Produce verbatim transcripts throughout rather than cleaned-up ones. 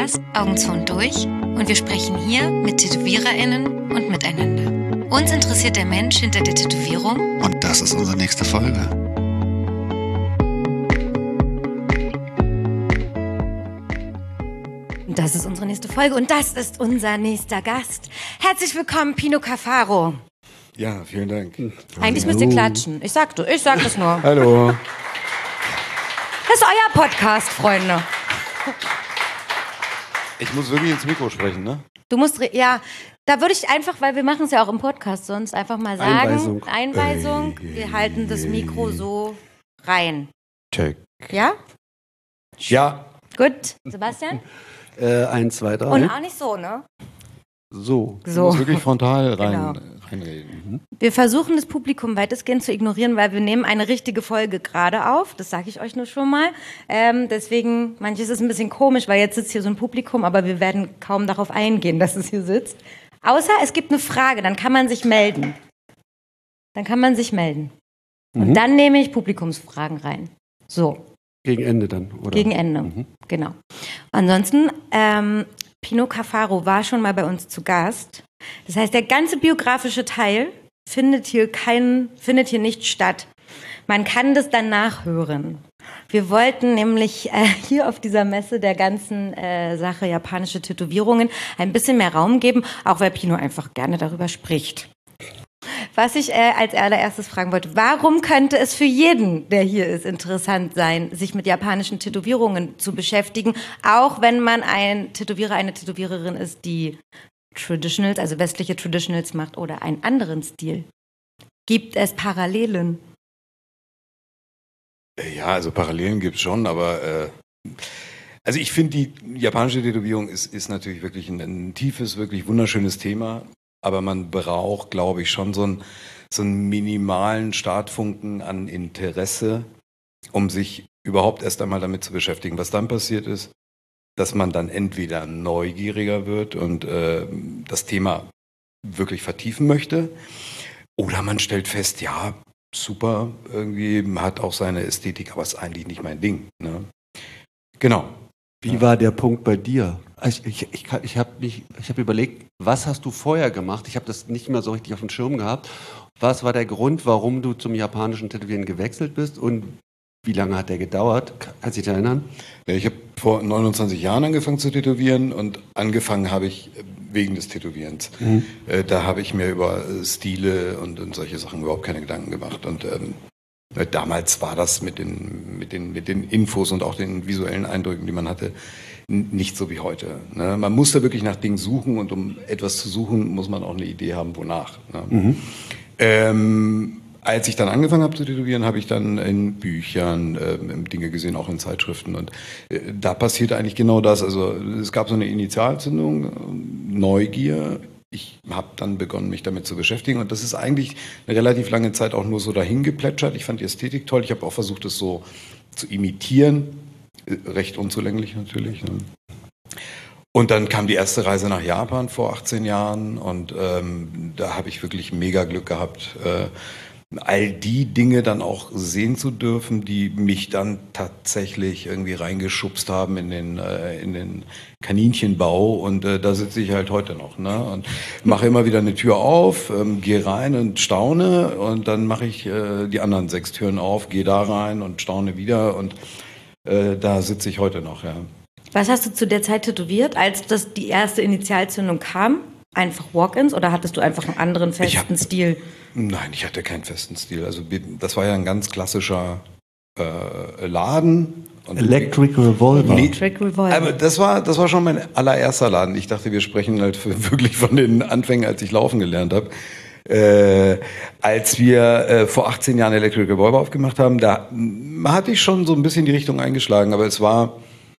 Podcast Augen zu und durch und wir sprechen hier mit TätowiererInnen und miteinander. Uns interessiert der Mensch hinter der Tätowierung und das ist unsere nächste Folge. Das ist unsere nächste Folge und das ist unser nächster Gast. Herzlich willkommen, Pino Cafaro. Ja, vielen Dank. Eigentlich müsst ihr klatschen. Ich sag, ich sag das nur. Hallo. Das ist euer Podcast, Freunde. Ich muss wirklich ins Mikro sprechen, ne? Du musst, ja, da würde ich einfach, weil wir machen es ja auch im Podcast sonst, einfach mal sagen. Einweisung. Einweisung. Wir halten das Mikro so rein. Check. Ja? Ja. Gut. Sebastian? Äh, eins, zwei, drei. Und auch nicht so, ne? So. Du So. musst wirklich frontal rein, Genau. reinreden. Wir versuchen das Publikum weitestgehend zu ignorieren, weil wir nehmen eine richtige Folge gerade auf. Das sage ich euch nur schon mal. Ähm, deswegen, manches ist ein bisschen komisch, weil jetzt sitzt hier so ein Publikum, aber wir werden kaum darauf eingehen, dass es hier sitzt. Außer es gibt eine Frage, dann kann man sich melden. Dann kann man sich melden. Und Mhm. dann nehme ich Publikumsfragen rein. So, Gegen Ende dann, oder? gegen Ende. Mhm. Genau. Ansonsten, ähm, Pino Cafaro war schon mal bei uns zu Gast. Das heißt, der ganze biografische Teil findet hier kein, findet hier nicht statt. Man kann das dann nachhören. Wir wollten nämlich äh, hier auf dieser Messe der ganzen äh, Sache japanische Tätowierungen ein bisschen mehr Raum geben, auch weil Pino einfach gerne darüber spricht. Was ich äh, als allererstes fragen wollte, warum könnte es für jeden, der hier ist, interessant sein, sich mit japanischen Tätowierungen zu beschäftigen, auch wenn man ein Tätowierer, eine Tätowiererin ist, die Traditionals, also westliche Traditionals macht oder einen anderen Stil? Gibt es Parallelen? Ja, also Parallelen gibt es schon, aber äh, also ich finde, die japanische Tätowierung ist, ist natürlich wirklich ein, ein tiefes, wirklich wunderschönes Thema, aber man braucht, glaube ich, schon so, ein, so einen minimalen Startfunken an Interesse, um sich überhaupt erst einmal damit zu beschäftigen. Was dann passiert ist, dass man dann entweder neugieriger wird und äh, das Thema wirklich vertiefen möchte, oder man stellt fest, ja, super, irgendwie hat auch seine Ästhetik, aber ist eigentlich nicht mein Ding. Ne? Genau. Wie war der Punkt bei dir? Ich, ich, ich, kann- ich habe hab überlegt, was hast du vorher gemacht? Ich habe das nicht mehr so richtig auf dem Schirm gehabt. Was war der Grund, warum du zum japanischen Tätowieren gewechselt bist und wie lange hat der gedauert? Kannst du dich erinnern? Ja, ich habe vor neunundzwanzig Jahren angefangen zu tätowieren und angefangen habe ich wegen des Tätowierens. Mhm. Äh, da habe ich mir über äh, Stile und, und solche Sachen überhaupt keine Gedanken gemacht. Und ähm, äh, damals war das mit den, mit, den, mit den Infos und auch den visuellen Eindrücken, die man hatte, n- nicht so wie heute. Ne? Man muss da wirklich nach Dingen suchen und um etwas zu suchen, muss man auch eine Idee haben, wonach. Ne? Mhm. Ähm, als ich dann angefangen habe zu tätowieren, habe ich dann in Büchern ähm, Dinge gesehen, auch in Zeitschriften. Und äh, da passierte eigentlich genau das. Also es gab so eine Initialzündung, äh, Neugier. Ich habe dann begonnen, mich damit zu beschäftigen. Und das ist eigentlich eine relativ lange Zeit auch nur so dahin geplätschert. Ich fand die Ästhetik toll. Ich habe auch versucht, es so zu imitieren. Äh, recht unzulänglich natürlich. Ne? Und dann kam die erste Reise nach Japan vor achtzehn Jahren. Und ähm, da habe ich wirklich mega Glück gehabt, äh, all die Dinge dann auch sehen zu dürfen, die mich dann tatsächlich irgendwie reingeschubst haben in den, äh, in den Kaninchenbau. Und äh, da sitze ich halt heute noch. Ne? Und mache immer wieder eine Tür auf, ähm, gehe rein und staune. Und dann mache ich äh, die anderen sechs Türen auf, gehe da rein und staune wieder. Und äh, da sitze ich heute noch, ja. Was hast du zu der Zeit tätowiert, als das die erste Initialzündung kam? Einfach Walk-ins oder hattest du einfach einen anderen Ich festen hab- Stil? Nein, ich hatte keinen festen Stil. Also wir- das war ja ein ganz klassischer äh, Laden. Und Electric Revolver. Nee, Trick Revolver. aber das war, das war schon mein allererster Laden. Ich dachte, wir sprechen halt für, wirklich von den Anfängen, als ich laufen gelernt habe. Äh, als wir äh, vor achtzehn Jahren Electric Revolver aufgemacht haben, da mm, hatte ich schon so ein bisschen die Richtung eingeschlagen, aber es war,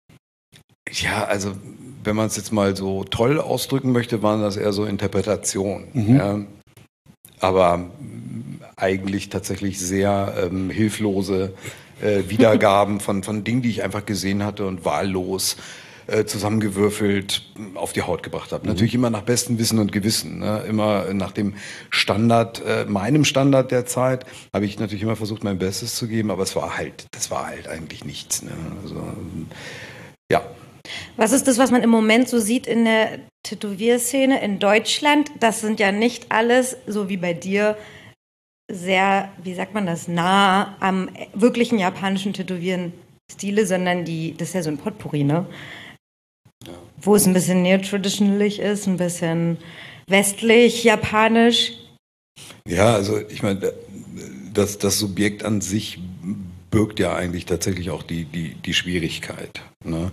ja, also wenn man es jetzt mal so toll ausdrücken möchte, waren das eher so Interpretationen. Mhm. Ja. Aber mm, eigentlich tatsächlich sehr ähm, hilflose äh, Wiedergaben von, von Dingen, die ich einfach gesehen hatte und wahllos äh, zusammengewürfelt mh, auf die Haut gebracht habe. Natürlich immer nach bestem Wissen und Gewissen. Ne? Immer nach dem Standard, äh, meinem Standard der Zeit, habe ich natürlich immer versucht, mein Bestes zu geben, aber es war halt, das war halt eigentlich nichts. Ne? Also, ähm, ja. Was ist das, was man im Moment so sieht in der Tätowierszene in Deutschland? Das sind ja nicht alles, so wie bei dir, sehr, wie sagt man das, nah am wirklichen japanischen Tätowieren-Stile, sondern die, das ist ja so ein Potpourri, ne? Ja. Wo es ein bisschen neo-traditionalig ist, ein bisschen westlich, japanisch. Ja, also ich meine, das, das Subjekt an sich birgt ja eigentlich tatsächlich auch die, die, die Schwierigkeit. Ne?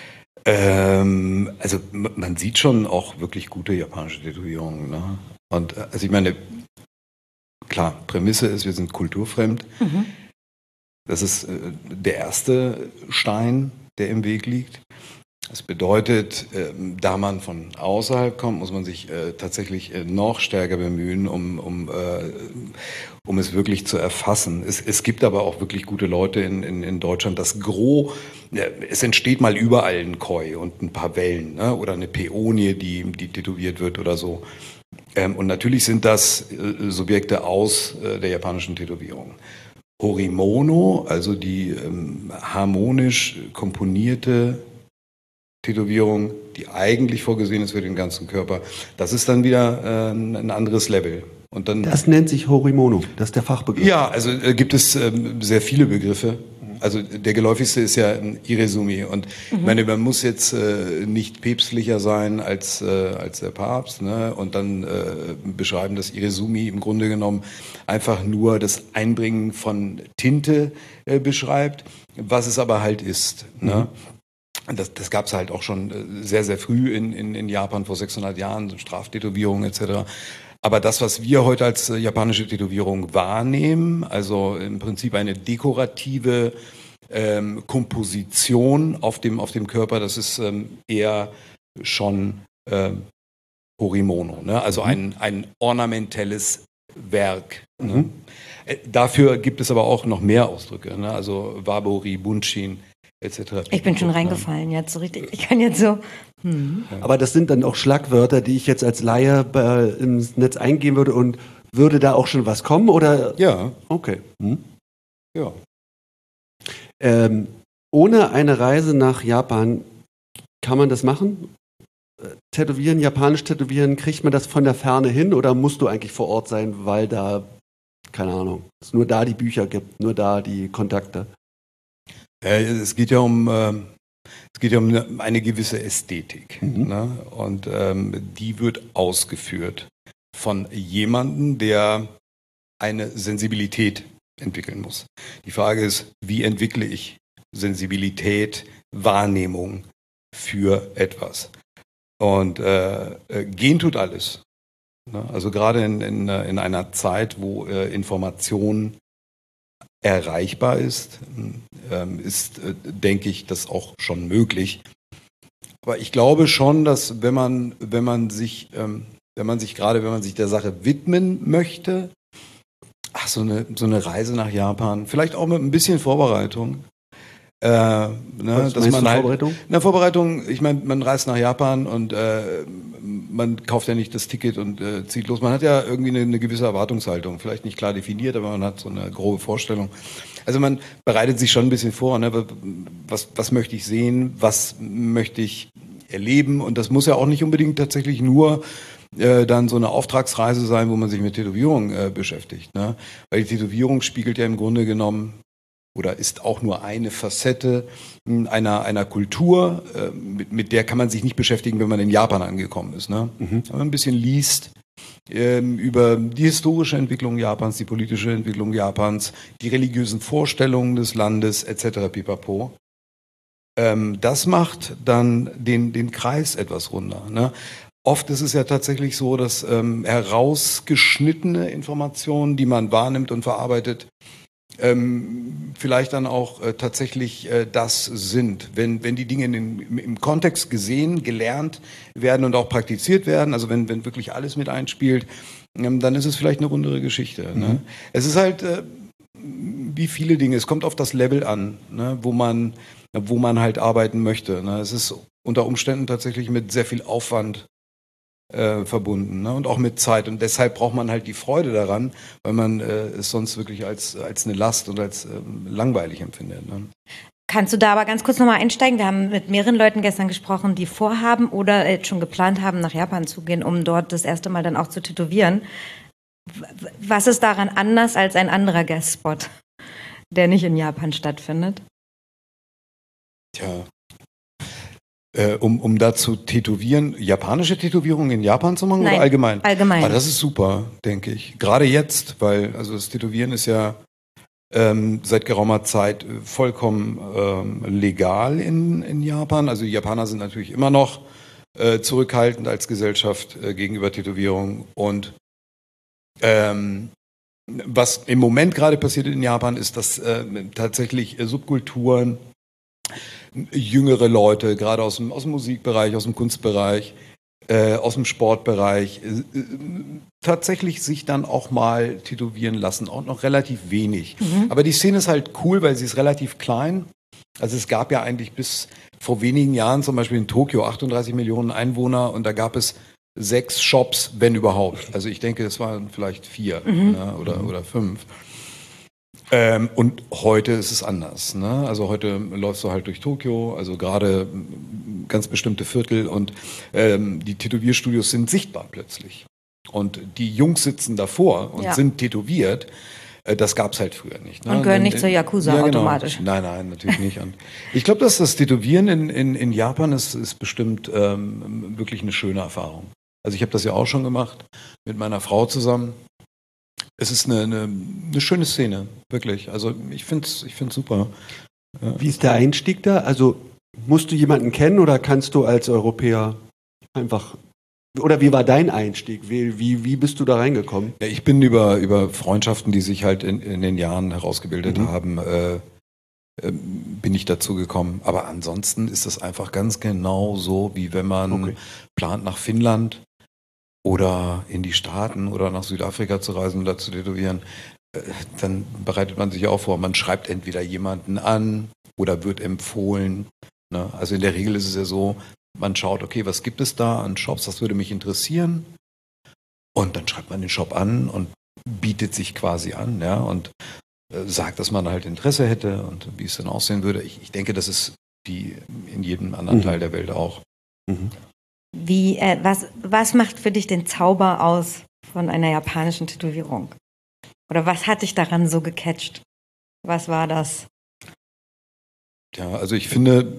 Ähm, also man sieht schon auch wirklich gute japanische Tätowierungen. Ne? Und also ich meine, klar, Prämisse ist, wir sind kulturfremd. Mhm. Das ist äh, der erste Stein, der im Weg liegt. Das bedeutet, äh, da man von außerhalb kommt, muss man sich äh, tatsächlich äh, noch stärker bemühen, um, um, äh, um es wirklich zu erfassen. Es, es gibt aber auch wirklich gute Leute in, in, in Deutschland. Das Gros, äh, es entsteht mal überall ein Koi und ein paar Wellen, ne? Oder eine Päonie, die, die tätowiert wird oder so. Ähm, und natürlich sind das äh, Subjekte aus äh, der japanischen Tätowierung. Horimono, also die ähm, harmonisch komponierte Tätowierung, die eigentlich vorgesehen ist für den ganzen Körper, das ist dann wieder äh, ein anderes Level. Und dann, das nennt sich Horimono, das ist der Fachbegriff. Ja, also äh, gibt es ähm, sehr viele Begriffe. Also der geläufigste ist ja ein Irezumi. Und mhm. ich meine, man muss jetzt äh, nicht päpstlicher sein als, äh, als der Papst, ne? Und dann äh, beschreiben, dass Irezumi im Grunde genommen einfach nur das Einbringen von Tinte äh, beschreibt, was es aber halt ist. Mhm. Ne? Das, das gab es halt auch schon sehr, sehr früh in, in, in Japan, vor sechshundert Jahren, Straftätowierungen et cetera. Aber das, was wir heute als japanische Tätowierung wahrnehmen, also im Prinzip eine dekorative ähm, Komposition auf dem, auf dem Körper, das ist ähm, eher schon ähm, Horimono, ne? Also ein, ein ornamentelles Werk. Mhm. Ne? Äh, dafür gibt es aber auch noch mehr Ausdrücke, ne? Also Wabori, Bunshin, et cetera. Ich bin schon reingefallen jetzt so richtig. Ich kann jetzt so. Hm. Aber das sind dann auch Schlagwörter, die ich jetzt als Laie äh, ins Netz eingeben würde, und würde da auch schon was kommen, oder? Ja. Okay. Hm. Ja. Ähm, ohne eine Reise nach Japan kann man das machen? Tätowieren, japanisch tätowieren, kriegt man das von der Ferne hin, oder musst du eigentlich vor Ort sein, weil da, keine Ahnung, es nur da die Bücher gibt, nur da die Kontakte? Äh, es geht ja um, äh, es geht ja um eine, eine gewisse Ästhetik, mhm. ne? Und ähm, die wird ausgeführt von jemandem, der eine Sensibilität entwickeln muss. Die Frage ist, wie entwickle ich Sensibilität, Wahrnehmung für etwas? Und äh, äh, gehen tut alles. Ne? Also gerade in, in, in einer Zeit, wo äh, Information erreichbar ist, ist, denke ich, das auch schon möglich. Aber ich glaube schon, dass wenn man, wenn man sich, wenn man sich gerade, wenn man sich der Sache widmen möchte, ach, so eine, so eine Reise nach Japan, vielleicht auch mit ein bisschen Vorbereitung. Äh, ne, Was dass man du, halt, Vorbereitung? In der Vorbereitung, ich meine, man reist nach Japan und äh, man kauft ja nicht das Ticket und äh, zieht los. Man hat ja irgendwie eine, eine gewisse Erwartungshaltung, vielleicht nicht klar definiert, aber man hat so eine grobe Vorstellung. Also man bereitet sich schon ein bisschen vor, ne? was, was möchte ich sehen, was möchte ich erleben, und das muss ja auch nicht unbedingt tatsächlich nur äh, dann so eine Auftragsreise sein, wo man sich mit Tätowierung äh, beschäftigt. Ne? Weil die Tätowierung spiegelt ja im Grunde genommen oder ist auch nur eine Facette einer, einer Kultur, äh, mit, mit der kann man sich nicht beschäftigen, wenn man in Japan angekommen ist. Ne? Mhm. Wenn man ein bisschen liest ähm, über die historische Entwicklung Japans, die politische Entwicklung Japans, die religiösen Vorstellungen des Landes et cetera pipapo. Ähm, das macht dann den, den Kreis etwas runder. Ne? Oft ist es ja tatsächlich so, dass ähm, herausgeschnittene Informationen, die man wahrnimmt und verarbeitet, Ähm, vielleicht dann auch äh, tatsächlich äh, das sind, wenn, wenn die Dinge in den, im, im Kontext gesehen, gelernt werden und auch praktiziert werden, also wenn, wenn wirklich alles mit einspielt, ähm, dann ist es vielleicht eine rundere Geschichte. Mhm. Ne? Es ist halt äh, wie viele Dinge, es kommt auf das Level an, ne, wo man, wo man halt arbeiten möchte. Ne? Es ist unter Umständen tatsächlich mit sehr viel Aufwand Äh, verbunden, ne? Und auch mit Zeit, und deshalb braucht man halt die Freude daran, weil man äh, es sonst wirklich als, als eine Last und als ähm, langweilig empfindet. Ne? Kannst du da aber ganz kurz nochmal einsteigen? Wir haben mit mehreren Leuten gestern gesprochen, die vorhaben oder jetzt schon geplant haben, nach Japan zu gehen, um dort das erste Mal dann auch zu tätowieren. Was ist daran anders als ein anderer Guest-Spot, der nicht in Japan stattfindet? Tja, äh, um, um da zu tätowieren, japanische Tätowierungen in Japan zu machen? Nein, oder allgemein? allgemein. Aber das ist super, denke ich. Gerade jetzt, weil also das Tätowieren ist ja ähm, seit geraumer Zeit vollkommen ähm, legal in, in Japan. Also die Japaner sind natürlich immer noch äh, zurückhaltend als Gesellschaft äh, gegenüber Tätowierungen. Und ähm, was im Moment gerade passiert in Japan, ist, dass äh, tatsächlich äh, Subkulturen, jüngere Leute, gerade aus dem, aus dem Musikbereich, aus dem Kunstbereich, äh, aus dem Sportbereich, äh, äh, tatsächlich sich dann auch mal tätowieren lassen, auch noch relativ wenig. Mhm. Aber die Szene ist halt cool, weil sie ist relativ klein. Also es gab ja eigentlich bis vor wenigen Jahren zum Beispiel in Tokio achtunddreißig Millionen Einwohner und da gab es sechs Shops, wenn überhaupt. Also ich denke, es waren vielleicht vier mhm. ne, oder, oder fünf. Ähm, und heute ist es anders. Ne? Also heute läufst du halt durch Tokio, also gerade ganz bestimmte Viertel und ähm, die Tätowierstudios sind sichtbar plötzlich. Und die Jungs sitzen davor und ja. sind tätowiert. Äh, das gab es halt früher nicht. Ne? Und gehören nicht in, zur Yakuza ja, genau. automatisch. Nein, nein, natürlich nicht. Und ich glaube, dass das Tätowieren in, in, in Japan ist, ist bestimmt ähm, wirklich eine schöne Erfahrung. Also ich habe das ja auch schon gemacht mit meiner Frau zusammen. Es ist eine, eine, eine schöne Szene, wirklich. Also ich finde es ich find's super. Ja. Wie ist der Einstieg da? Also musst du jemanden kennen oder kannst du als Europäer einfach... Oder wie war dein Einstieg? Wie, wie, wie bist du da reingekommen? Ja, ich bin über, über Freundschaften, die sich halt in, in den Jahren herausgebildet mhm. haben, äh, äh, bin ich dazu gekommen. Aber ansonsten ist es einfach ganz genau so, wie wenn man okay. plant, nach Finnland oder in die Staaten oder nach Südafrika zu reisen oder zu tätowieren, äh, dann bereitet man sich auch vor, man schreibt entweder jemanden an oder wird empfohlen. Ne? Also in der Regel ist es ja so, man schaut, okay, was gibt es da an Shops, das würde mich interessieren. Und dann schreibt man den Shop an und bietet sich quasi an, ja, und äh, sagt, dass man halt Interesse hätte und wie es dann aussehen würde. Ich, ich denke, das ist wie in jedem anderen mhm. Teil der Welt auch. Mhm. Wie, äh, was, was macht für dich den Zauber aus von einer japanischen Tätowierung? Oder was hat dich daran so gecatcht? Was war das? Ja, also ich finde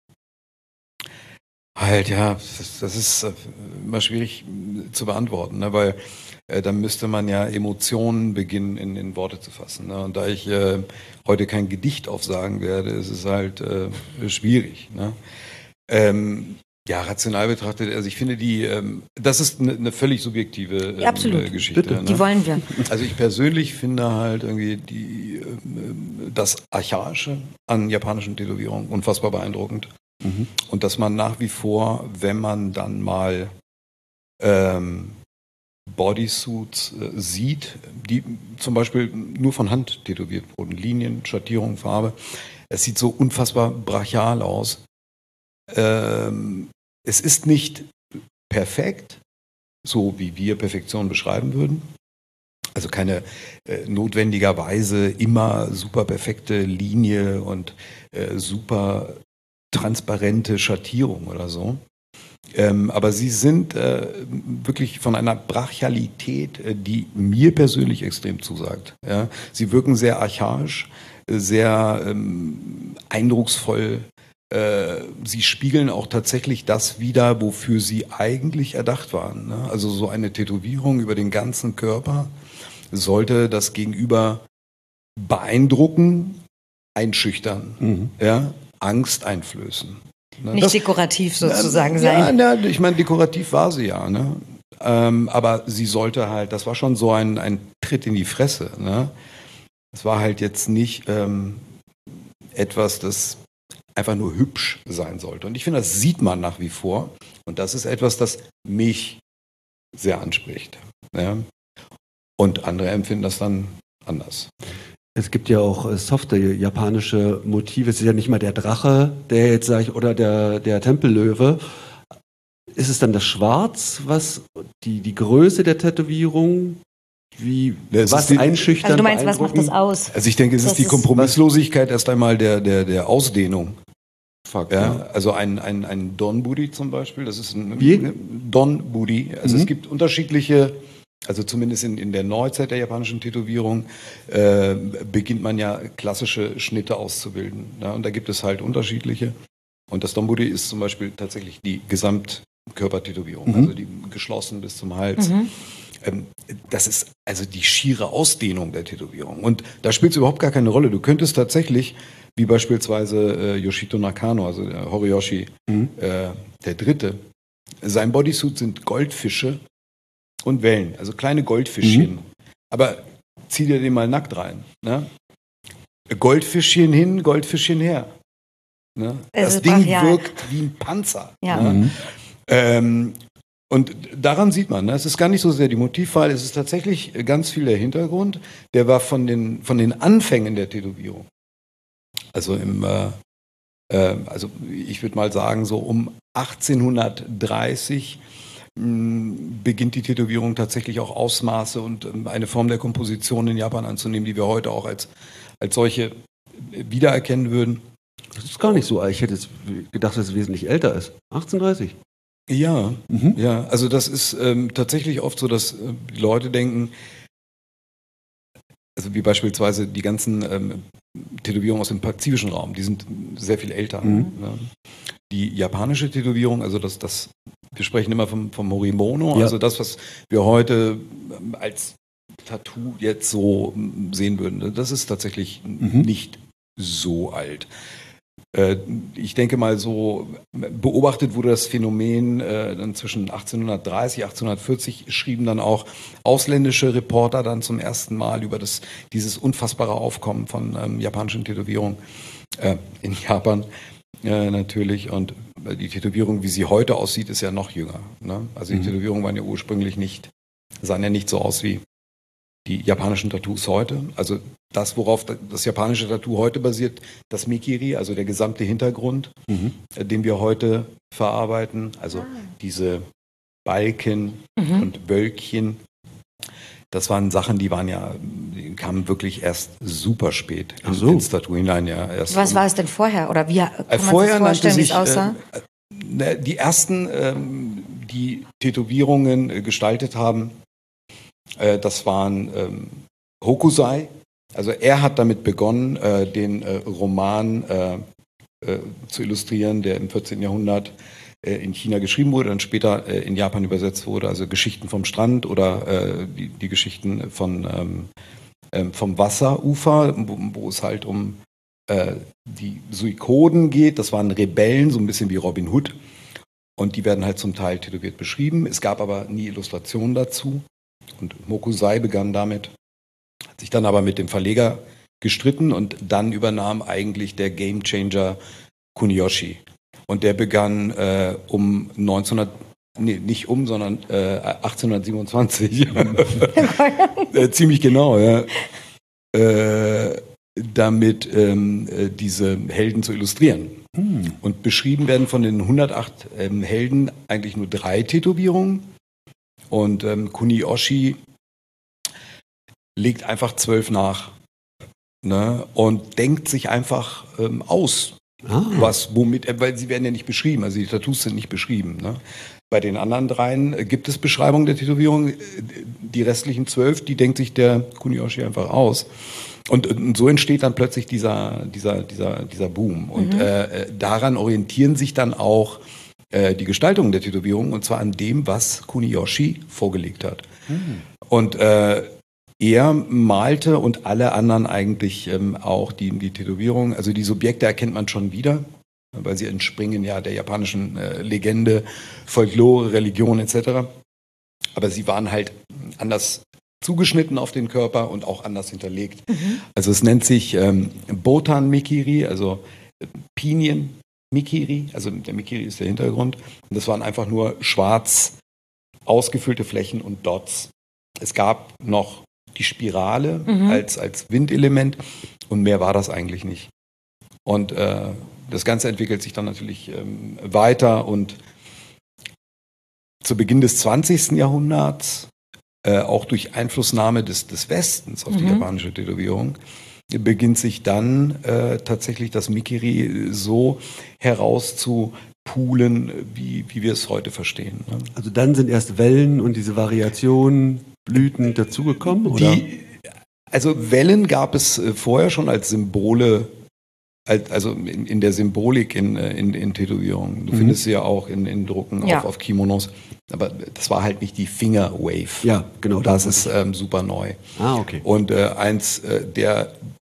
halt, ja, das, das ist immer schwierig zu beantworten, ne, weil äh, dann müsste man ja Emotionen beginnen in, in Worte zu fassen. Ne? Und da ich äh, heute kein Gedicht aufsagen werde, ist es halt äh, schwierig. Ne? Ähm, Ja, rational betrachtet, also ich finde die, ähm, das ist eine, eine völlig subjektive ähm, Absolut. Geschichte. Bitte. Ne? Die wollen wir. Also ich persönlich finde halt irgendwie die, ähm, das Archaische an japanischen Tätowierungen unfassbar beeindruckend. Mhm. Und dass man nach wie vor, wenn man dann mal ähm, Bodysuits äh, sieht, die zum Beispiel nur von Hand tätowiert wurden, Linien, Schattierung, Farbe, es sieht so unfassbar brachial aus. Ähm, es ist nicht perfekt, so wie wir Perfektion beschreiben würden. Also keine äh, notwendigerweise immer super perfekte Linie und äh, super transparente Schattierung oder so. Ähm, aber sie sind äh, wirklich von einer Brachialität, äh, die mir persönlich extrem zusagt. Ja? Sie wirken sehr archaisch, äh, sehr ähm, eindrucksvoll. Sie spiegeln auch tatsächlich das wider, wofür sie eigentlich erdacht waren. Ne? Also so eine Tätowierung über den ganzen Körper sollte das Gegenüber beeindrucken, einschüchtern, mhm. ja? Angst einflößen. Ne? Nicht das, dekorativ sozusagen na, sein. Ja, ja, ich meine, dekorativ war sie ja. Ne? Ähm, aber sie sollte halt, das war schon so ein, ein Tritt in die Fresse. Ne? Das war halt jetzt nicht ähm, etwas, das einfach nur hübsch sein sollte. Und ich finde, das sieht man nach wie vor. Und das ist etwas, das mich sehr anspricht. Ja? Und andere empfinden das dann anders. Es gibt ja auch softe japanische Motive. Es ist ja nicht mal der Drache, der jetzt sag ich, oder der, der Tempellöwe. Ist es dann das Schwarz, was die, die Größe der Tätowierung Wie, Das was ist die- einschüchtern, Also du meinst, was macht das beeindruckend? aus? Also ich denke, es Das ist die ist- Kompromisslosigkeit erst einmal der, der, der Ausdehnung. Faktor. Ja, also ein, ein, ein Don-Budi zum Beispiel, das ist ein Wie? Don-Budi. Also Mhm. es gibt unterschiedliche, also zumindest in, in der Neuzeit der japanischen Tätowierung, äh, beginnt man ja klassische Schnitte auszubilden. Ja, und da gibt es halt unterschiedliche. Und das Don-Budi ist zum Beispiel tatsächlich die Gesamtkörpertätowierung, Mhm. also die geschlossen bis zum Hals. Mhm. Ähm, Das ist also die schiere Ausdehnung der Tätowierung. Und da spielt es überhaupt gar keine Rolle. Du könntest tatsächlich, wie beispielsweise äh, Yoshito Nakano, also der Horiyoshi, Mhm. äh, der Dritte, sein Bodysuit sind Goldfische und Wellen, also kleine Goldfischchen. Aber zieh dir den mal nackt rein. Ne? Goldfischchen hin, Goldfischchen her. Ne? Es Das ist Ding brachial. wirkt wie ein Panzer. Ja. Ne? Mhm. Ähm, und daran sieht man, ne, es ist gar nicht so sehr die Motivwahl, es ist tatsächlich ganz viel der Hintergrund. Der war von den, von den Anfängen der Tätowierung. Also im, äh, äh, also ich würde mal sagen, so um achtzehnhundertdreißig mh, beginnt die Tätowierung tatsächlich auch Ausmaße und ähm, eine Form der Komposition in Japan anzunehmen, die wir heute auch als, als solche äh, wiedererkennen würden. Das ist gar nicht so alt. Ich hätte jetzt gedacht, dass es wesentlich älter ist. achtzehnhundertdreißig. Ja, Mhm. ja, also das ist ähm, tatsächlich oft so, dass äh, die Leute denken, also wie beispielsweise die ganzen ähm, Tätowierungen aus dem pazifischen Raum, die sind sehr viel älter. Mhm. Ne? Die japanische Tätowierung, also das, das, wir sprechen immer vom, vom Morimono, Ja. also das, was wir heute ähm, als Tattoo jetzt so ähm, sehen würden, das ist tatsächlich Mhm. nicht so alt. Äh, Ich denke mal so, beobachtet wurde das Phänomen äh, dann zwischen achtzehnhundertdreißig, achtzehnhundertvierzig schrieben dann auch ausländische Reporter dann zum ersten Mal über das, dieses unfassbare Aufkommen von ähm, japanischen Tätowierungen äh, in Japan äh, natürlich. Und äh, die Tätowierung, wie sie heute aussieht, ist ja noch jünger. Ne? Also die Mhm. Tätowierungen waren ja ursprünglich nicht, sahen ja nicht so aus wie die japanischen Tattoos heute. Also das, worauf das japanische Tattoo heute basiert, das Mikiri, also der gesamte Hintergrund, Mhm. äh, den wir heute verarbeiten, also diese Balken Mhm. und Wölkchen, das waren Sachen, die waren ja, die kamen wirklich erst super spät Ach in, so. ins Tattoo hinein. Ja, erst Was um- war es denn vorher? Oder wie kann äh, man sich vorher nannte vorstellen, wie es sich, aussah? äh, ne, die ersten, ähm, die Tätowierungen äh, gestaltet haben, äh, das waren ähm, Hokusai. Also er hat damit begonnen, äh, den äh, Roman äh, äh, zu illustrieren, der im vierzehnten Jahrhundert äh, in China geschrieben wurde und später äh, in Japan übersetzt wurde. Also Geschichten vom Strand oder äh, die, die Geschichten von, ähm, ähm, vom Wasserufer, wo, wo es halt um äh, die Suikoden geht. Das waren Rebellen, so ein bisschen wie Robin Hood. Und die werden halt zum Teil tätowiert beschrieben. Es gab aber nie Illustrationen dazu. Und Mokusai begann damit, hat sich dann aber mit dem Verleger gestritten und dann übernahm eigentlich der Gamechanger Kuniyoshi. Und der begann äh, um neunzehnhundert, nee, nicht um, sondern äh, achtzehnhundertsiebenundzwanzig. äh, ziemlich genau, ja. Äh, damit ähm, äh, diese Helden zu illustrieren. Mhm. Und beschrieben werden von den hundertacht ähm, Helden eigentlich nur drei Tätowierungen. Und ähm, Kuniyoshi legt einfach zwölf nach. Ne? Und denkt sich einfach ähm, aus, Ah. was, womit, äh, weil sie werden ja nicht beschrieben, also die Tattoos sind nicht beschrieben. Ne? Bei den anderen dreien äh, gibt es Beschreibungen der Tätowierung. Äh, Die restlichen zwölf, die denkt sich der Kuniyoshi einfach aus. Und, und so entsteht dann plötzlich dieser, dieser, dieser, dieser Boom. Und äh, daran orientieren sich dann auch äh, die Gestaltungen der Tätowierung, und zwar an dem, was Kuniyoshi vorgelegt hat. Und äh, er malte und alle anderen eigentlich ähm, auch die, die Tätowierung. Also die Subjekte erkennt man schon wieder, weil sie entspringen ja der japanischen äh, Legende, Folklore, Religion et cetera. Aber sie waren halt anders zugeschnitten auf den Körper und auch anders hinterlegt. Also es nennt sich ähm, Botan Mikiri, also äh, Pinien Mikiri, also der Mikiri ist der Hintergrund. Und das waren einfach nur schwarz ausgefüllte Flächen und Dots. Es gab noch die Spirale Mhm. als, als Windelement und mehr war das eigentlich nicht. Und äh, das Ganze entwickelt sich dann natürlich ähm, weiter und zu Beginn des zwanzigsten Jahrhunderts äh, auch durch Einflussnahme des, des Westens auf die Mhm. japanische Tätowierung, beginnt sich dann äh, tatsächlich das Mikiri so herauszupulen, wie, wie wir es heute verstehen. Ne? Also dann sind erst Wellen und diese Variationen, Blüten dazugekommen, oder? Die, also Wellen gab es äh, vorher schon als Symbole, als, also in, in der Symbolik in, äh, in, in Tätowierungen. Du Mhm. findest sie ja auch in, in Drucken Ja. auf, auf Kimonos. Aber das war halt nicht die Finger-Wave. Ja, genau. Das das ist ähm, super neu. Ah, okay. Und äh, eins äh, der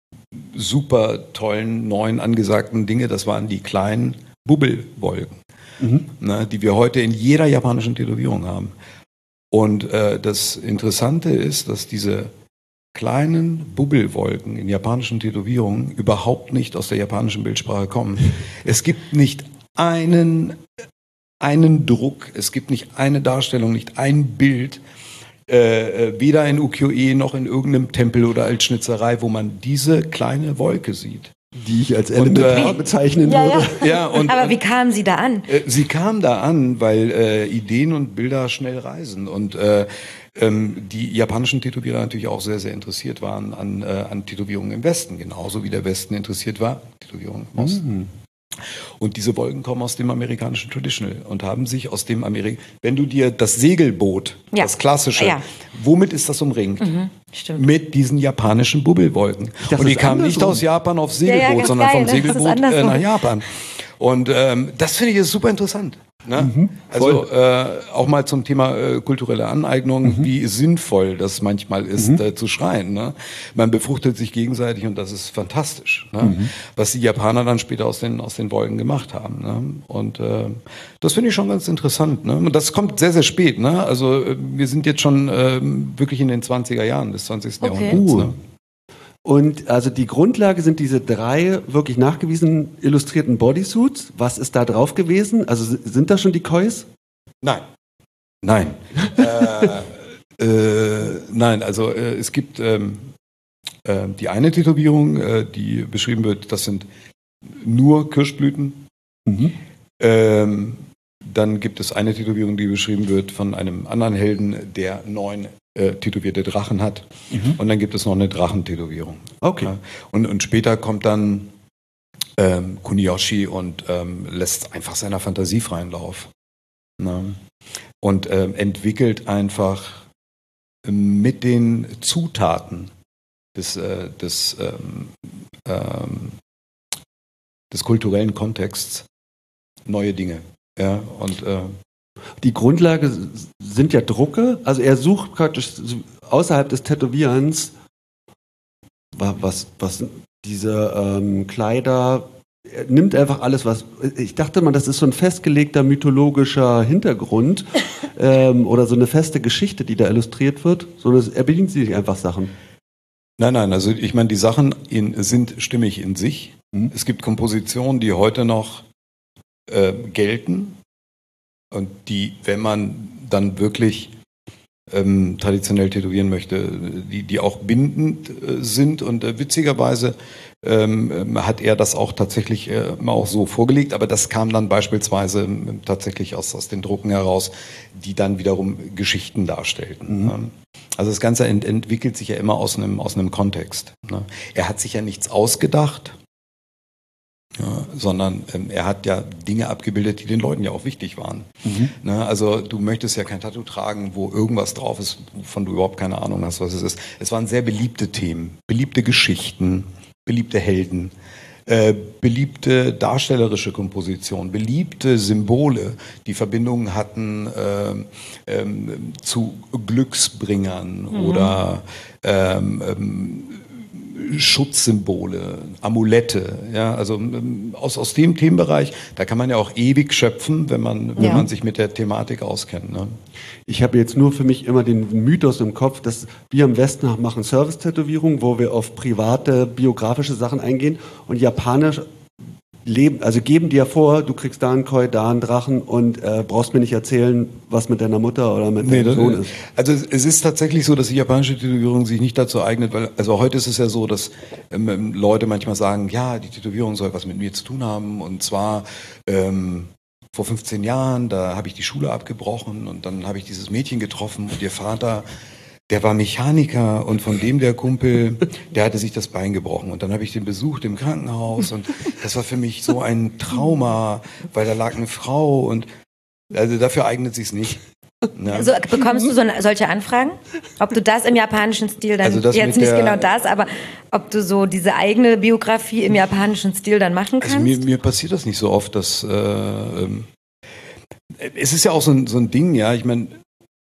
super tollen, neuen, angesagten Dinge, das waren die kleinen Bubbelwolken, Mhm. ne, die wir heute in jeder japanischen Tätowierung haben. Und äh, das Interessante ist, dass diese kleinen Bubbelwolken in japanischen Tätowierungen überhaupt nicht aus der japanischen Bildsprache kommen. Es gibt nicht einen, einen Druck, es gibt nicht eine Darstellung, nicht ein Bild, äh, weder in Ukiyo-e noch in irgendeinem Tempel oder als Schnitzerei, wo man diese kleine Wolke sieht. Die ich als Und, elementar äh, bezeichnen Ja, würde. ja. Ja, und, Aber wie kamen Sie da an? Äh, Sie kam da an, weil äh, Ideen und Bilder schnell reisen und äh, ähm, die japanischen Tätowierer natürlich auch sehr, sehr interessiert waren an, äh, an Tätowierungen im Westen, genauso wie der Westen interessiert war, Tätowierungen im Osten. Mhm. Und diese Wolken kommen aus dem amerikanischen Traditional und haben sich aus dem Amerik... Wenn du dir das Segelboot, Ja. das klassische, Ja. womit ist das umringt? Stimmt. Mit diesen japanischen Bubbelwolken. dachte, Und die das ist kamen nicht andersrum. aus Japan aufs Ja, ja, Segelboot, ganz sondern geil, vom ne? Das ist Segelboot äh, andersrum. nach Japan. Und ähm, das finde ich ist super interessant. Ne? Mhm, also äh, auch mal zum Thema äh, kulturelle Aneignung, Mhm. wie sinnvoll das manchmal ist, äh, zu schreien. Ne? Man befruchtet sich gegenseitig und das ist fantastisch. Ne? Mhm. Was die Japaner dann später aus den, aus den Wolken gemacht haben. Ne? Und äh, das finde ich schon ganz interessant. Ne? Und das kommt sehr, sehr spät. Ne? Also äh, wir sind jetzt schon äh, wirklich in den zwanziger Jahren des zwanzigsten Okay. Jahrhunderts. Uh. Ne? Und also die Grundlage sind diese drei wirklich nachgewiesen illustrierten Bodysuits. Was ist da drauf gewesen? Also s- sind das schon die Kois? Nein. Nein. äh, äh, nein, also äh, es gibt ähm, äh, die eine Tätowierung, äh, die beschrieben wird, das sind nur Kirschblüten. Mhm. Ähm, dann gibt es eine Tätowierung, die beschrieben wird von einem anderen Helden, der neun äh, tätowierte Drachen hat. Mhm. Und dann gibt es noch eine Drachentätowierung. Okay. Ja. Und, und später kommt dann ähm, Kuniyoshi und ähm, lässt einfach seiner Fantasie freien Lauf. Ne? Und ähm, entwickelt einfach mit den Zutaten des, äh, des, ähm, ähm, des kulturellen Kontexts neue Dinge. Ja? Und äh, Die Grundlage s- sind ja Drucke. Also er sucht praktisch s- außerhalb des Tätowierens wa- was, was diese ähm, Kleider. Er nimmt einfach alles, was. Ich dachte mal, das ist so ein festgelegter mythologischer Hintergrund ähm, oder so eine feste Geschichte, die da illustriert wird, sondern er bedient sich einfach Sachen. Nein, nein, also ich meine, die Sachen in, sind stimmig in sich. Mhm. Es gibt Kompositionen, die heute noch äh, gelten und die, wenn man dann wirklich ähm, traditionell tätowieren möchte, die, die auch bindend äh, sind. Und äh, witzigerweise ähm, hat er das auch tatsächlich äh, mal auch so vorgelegt, aber das kam dann beispielsweise ähm, tatsächlich aus, aus den Drucken heraus, die dann wiederum Geschichten darstellten. Mhm. Ähm, Also das Ganze ent entwickelt sich ja immer aus einem, aus einem Kontext. Ne? Er hat sich ja nichts ausgedacht, ja, sondern ähm, er hat ja Dinge abgebildet, die den Leuten ja auch wichtig waren. Mhm. Ne? Also du möchtest ja kein Tattoo tragen, wo irgendwas drauf ist, wovon du überhaupt keine Ahnung hast, was es ist. Es waren sehr beliebte Themen, beliebte Geschichten, beliebte Helden, äh, beliebte darstellerische Kompositionen, beliebte Symbole, die Verbindungen hatten ähm, ähm, zu Glücksbringern Mhm. oder ähm, ähm, Schutzsymbole, Amulette, ja, also ähm, aus, aus dem Themenbereich, da kann man ja auch ewig schöpfen, wenn man, wenn Ja. man sich mit der Thematik auskennt. Ne? Ich habe jetzt nur für mich immer den Mythos im Kopf, dass wir im Westen machen Service-Tätowierungen, wo wir auf private, biografische Sachen eingehen und japanisch leben, also geben dir vor, du kriegst da einen Koi, da einen Drachen und äh, brauchst mir nicht erzählen, was mit deiner Mutter oder mit Nee, deinem das, Sohn ist. also es ist tatsächlich so, dass die japanische Tätowierung sich nicht dazu eignet, weil also heute ist es ja so, dass ähm, Leute manchmal sagen, ja, die Tätowierung soll was mit mir zu tun haben und zwar ähm, vor fünfzehn Jahren, da habe ich die Schule abgebrochen und dann habe ich dieses Mädchen getroffen und ihr Vater der war Mechaniker und von dem der Kumpel, der hatte sich das Bein gebrochen. Und dann habe ich den besucht im Krankenhaus und das war für mich so ein Trauma, weil da lag eine Frau und also dafür eignet sich's nicht. Ja. Also bekommst du so eine, solche Anfragen? Ob du das im japanischen Stil dann, Also das jetzt mit nicht der- genau das, aber ob du so diese eigene Biografie im japanischen Stil dann machen kannst? Also mir, mir passiert das nicht so oft, dass äh, ähm, es ist ja auch so ein, so ein Ding, ja, ich meine,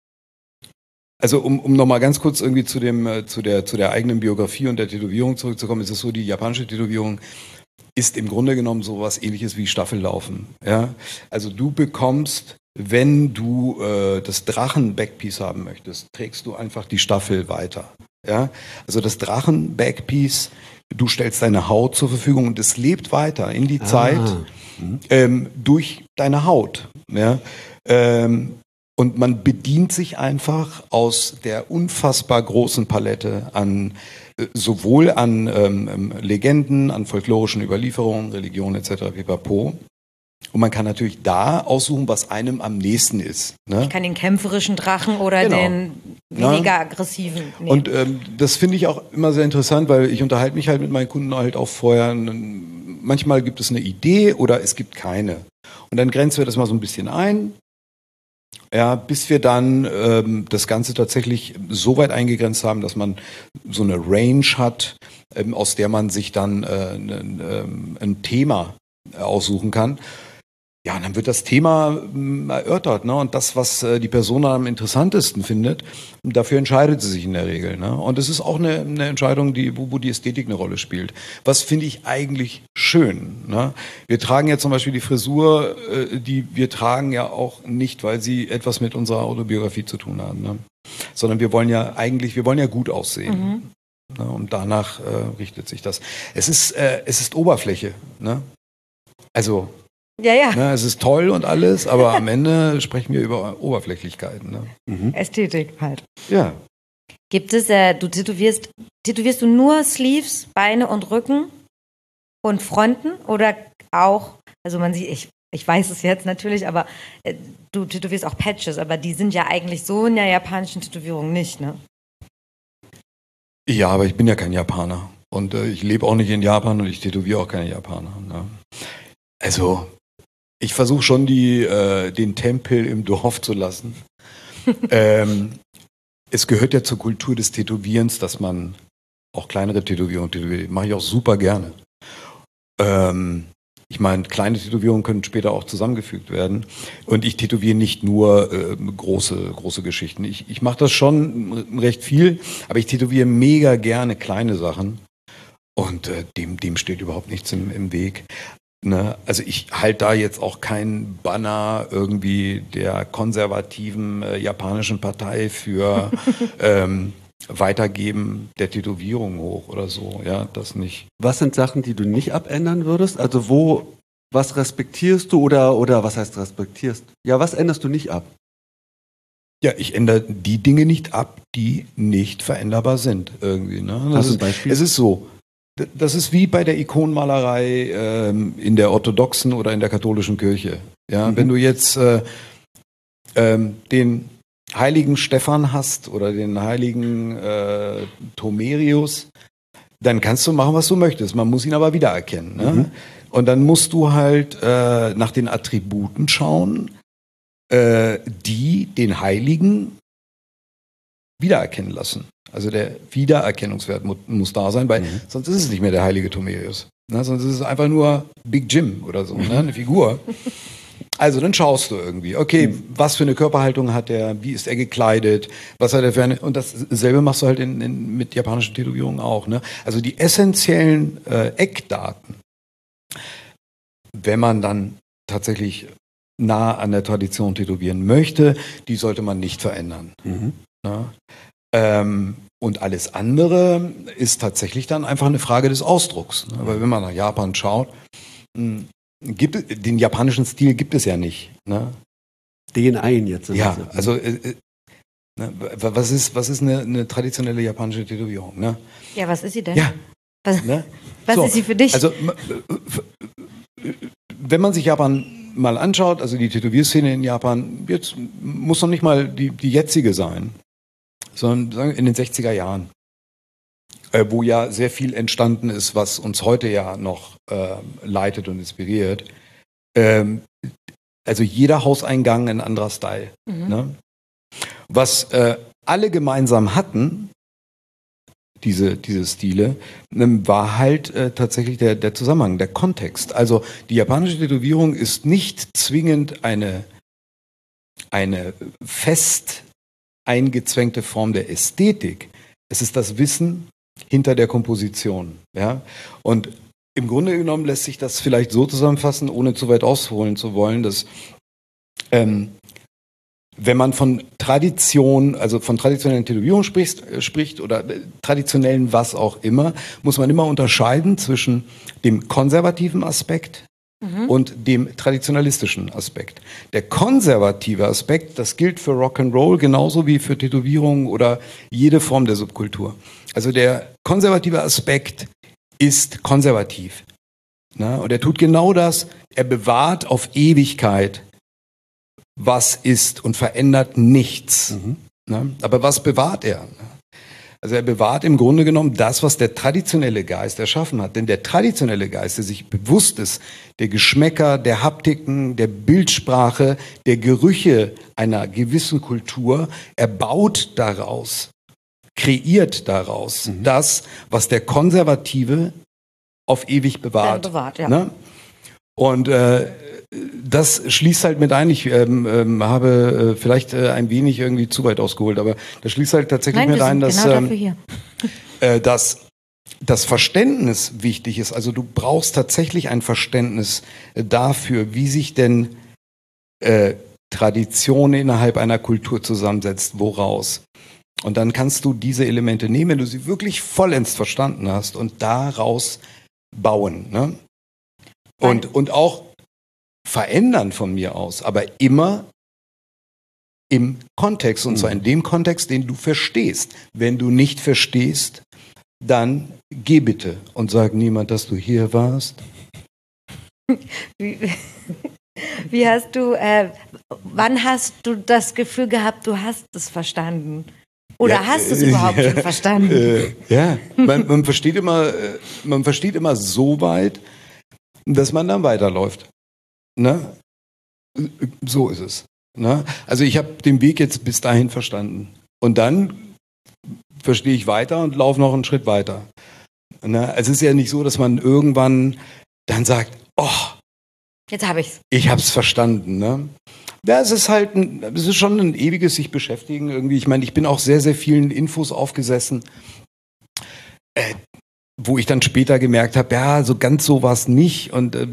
also um, um nochmal ganz kurz irgendwie zu dem, äh, zu der, zu der eigenen Biografie und der Tätowierung zurückzukommen, ist es so, die japanische Tätowierung ist im Grunde genommen so was Ähnliches wie Staffellaufen, ja. Also du bekommst, wenn du äh, das Drachen-Backpiece haben möchtest, trägst du einfach die Staffel weiter, ja. Also das Drachen-Backpiece, du stellst deine Haut zur Verfügung und es lebt weiter in die Ah. Zeit ähm, durch deine Haut, ja. Ähm, Und man bedient sich einfach aus der unfassbar großen Palette an äh, sowohl an ähm, Legenden, an folklorischen Überlieferungen, Religionen et cetera pipapo. Und man kann natürlich da aussuchen, was einem am nächsten ist. Ne? Ich kann den kämpferischen Drachen oder Genau. den weniger aggressiven nehmen. Und ähm, das finde ich auch immer sehr interessant, weil ich unterhalte mich halt mit meinen Kunden halt auch vorher. Manchmal gibt es eine Idee oder es gibt keine. Und dann grenzen wir das mal so ein bisschen ein. Ja, bis wir dann ähm, das Ganze tatsächlich so weit eingegrenzt haben, dass man so eine Range hat, ähm, aus der man sich dann äh, ein, ähm, ein Thema aussuchen kann. Ja, und dann wird das Thema ähm, erörtert, ne? Und das, was äh, die Person am interessantesten findet, dafür entscheidet sie sich in der Regel. Ne? Und es ist auch eine, eine Entscheidung, die, wo, wo die Ästhetik eine Rolle spielt. Was finde ich eigentlich schön? Ne? Wir tragen ja zum Beispiel die Frisur, äh, die wir tragen ja auch nicht, weil sie etwas mit unserer Autobiografie zu tun haben, ne? Sondern wir wollen ja eigentlich, wir wollen ja gut aussehen. Mhm. Ne? Und danach äh, richtet sich das. Es ist, äh, es ist Oberfläche. Ne? Also ja, ja, Ne, es ist toll und alles, aber am Ende sprechen wir über Oberflächlichkeiten. Ne? Mhm. Ästhetik halt. Ja. Gibt es, äh, du tätowierst, tätowierst du nur Sleeves, Beine und Rücken und Fronten oder auch, also man sieht, ich, ich weiß es jetzt natürlich, aber äh, du tätowierst auch Patches, aber die sind ja eigentlich so in der japanischen Tätowierung nicht, ne? Ja, aber ich bin ja kein Japaner. Und äh, ich lebe auch nicht in Japan und ich tätowiere auch keine Japaner. Ne? Also, ich versuche schon, die, äh, den Tempel im Dorf zu lassen. ähm, es gehört ja zur Kultur des Tätowierens, dass man auch kleinere Tätowierungen tätowiert. Mache ich auch super gerne. Ähm, ich meine, kleine Tätowierungen können später auch zusammengefügt werden. Und ich tätowiere nicht nur äh, große, große Geschichten. Ich, ich mache das schon recht viel, aber ich tätowiere mega gerne kleine Sachen. Und äh, dem, dem steht überhaupt nichts im, im Weg. Ne? Also ich halte da jetzt auch keinen Banner irgendwie der konservativen äh, japanischen Partei für ähm, Weitergeben der Tätowierung hoch oder so. Ja, das nicht. Was sind Sachen, die du nicht abändern würdest? Also wo, was respektierst du oder, oder was heißt respektierst? Ja, was änderst du nicht ab? Ja, ich ändere die Dinge nicht ab, die nicht veränderbar sind irgendwie. Ne? Das Hast du ein ist, Beispiel? Es ist so. Das ist wie bei der Ikonenmalerei ähm, in der orthodoxen oder in der katholischen Kirche. Ja, Mhm. wenn du jetzt äh, ähm, den heiligen Stephan hast oder den heiligen äh, Thomerius, dann kannst du machen, was du möchtest. Man muss ihn aber wiedererkennen. Ne? Mhm. Und dann musst du halt äh, nach den Attributen schauen, äh, die den Heiligen wiedererkennen lassen. Also der Wiedererkennungswert mu muss da sein, weil Mhm. sonst ist es nicht mehr der heilige Thomerius. Ne? Sonst ist es einfach nur Big Jim oder so, ne? Eine Figur. Also dann schaust du irgendwie, okay, was für eine Körperhaltung hat er, wie ist er gekleidet, was hat er für eine, und dasselbe machst du halt in, in, mit japanischen Tätowierungen auch. Ne? Also die essentiellen äh, Eckdaten, wenn man dann tatsächlich nah an der Tradition tätowieren möchte, die sollte man nicht verändern. Mhm. Ne? Ähm, und alles andere ist tatsächlich dann einfach eine Frage des Ausdrucks. Ne? Weil wenn man nach Japan schaut, mh, gibt, den japanischen Stil gibt es ja nicht. Ne? Den einen jetzt. Ja, also äh, äh, ne, was ist, was ist eine, eine traditionelle japanische Tätowierung? Ne? Ja, was ist sie denn? Ja. Was, Ne? was So, ist sie für dich? Also m- äh, wenn man sich Japan mal anschaut, also die Tätowierszene in Japan, jetzt muss noch nicht mal die, die jetzige sein, sondern sagen wir, in den sechziger Jahren, äh, wo ja sehr viel entstanden ist, was uns heute ja noch äh, leitet und inspiriert. Ähm, also jeder Hauseingang ein anderer Style. Mhm. Ne? Was äh, alle gemeinsam hatten, diese, diese Stile, ähm, war halt äh, tatsächlich der, der Zusammenhang, der Kontext. Also die japanische Tätowierung ist nicht zwingend eine, eine fest eingezwängte Form der Ästhetik. Es ist das Wissen hinter der Komposition. Ja? Und im Grunde genommen lässt sich das vielleicht so zusammenfassen, ohne zu weit ausholen zu wollen, dass ähm, wenn man von Tradition, also von traditionellen Tätowierungen spricht, äh, spricht oder äh, traditionellen was auch immer, muss man immer unterscheiden zwischen dem konservativen Aspekt mhm. und dem traditionalistischen Aspekt. Der konservative Aspekt, das gilt für Rock'n'Roll genauso wie für Tätowierungen oder jede Form der Subkultur. Also der konservative Aspekt ist konservativ. Na? Und er tut genau das, er bewahrt auf Ewigkeit, was ist und verändert nichts. Mhm. Na? Aber was bewahrt er? Also er bewahrt im Grunde genommen das, was der traditionelle Geist erschaffen hat. Denn der traditionelle Geist, der sich bewusst ist, der Geschmäcker, der Haptiken, der Bildsprache, der Gerüche einer gewissen Kultur, er baut daraus, kreiert daraus mhm. das, was der Konservative auf ewig bewahrt. Ja, bewahrt ja. Ne? Und äh, das schließt halt mit ein, ich ähm, ähm, habe äh, vielleicht äh, ein wenig irgendwie zu weit ausgeholt, aber das schließt halt tatsächlich Nein, mit ein, dass, genau ähm, äh, dass das Verständnis wichtig ist. Also du brauchst tatsächlich ein Verständnis äh, dafür, wie sich denn äh, Tradition innerhalb einer Kultur zusammensetzt, woraus. Und dann kannst du diese Elemente nehmen, wenn du sie wirklich vollends verstanden hast und daraus bauen. Ne? Und, und auch verändern von mir aus, aber immer im Kontext, und zwar in dem Kontext, den du verstehst. Wenn du nicht verstehst, dann geh bitte und sag niemand, dass du hier warst. Wie, wie hast du, äh, wann hast du das Gefühl gehabt, du hast es verstanden? Oder ja, hast du es äh, überhaupt äh, schon verstanden? Äh, ja, man, man versteht immer, man versteht immer so weit, dass man dann weiterläuft. Ne? So ist es. Ne? Also ich habe den Weg jetzt bis dahin verstanden. Und dann verstehe ich weiter und laufe noch einen Schritt weiter. Ne? Es ist ja nicht so, dass man irgendwann dann sagt, oh, jetzt habe ich's. Ich habe es verstanden. Ne? Ja, es ist halt, ein, es ist schon ein ewiges sich beschäftigen irgendwie. Ich meine, ich bin auch sehr, sehr vielen Infos aufgesessen, äh, wo ich dann später gemerkt habe, ja, so ganz so war es nicht. Und äh,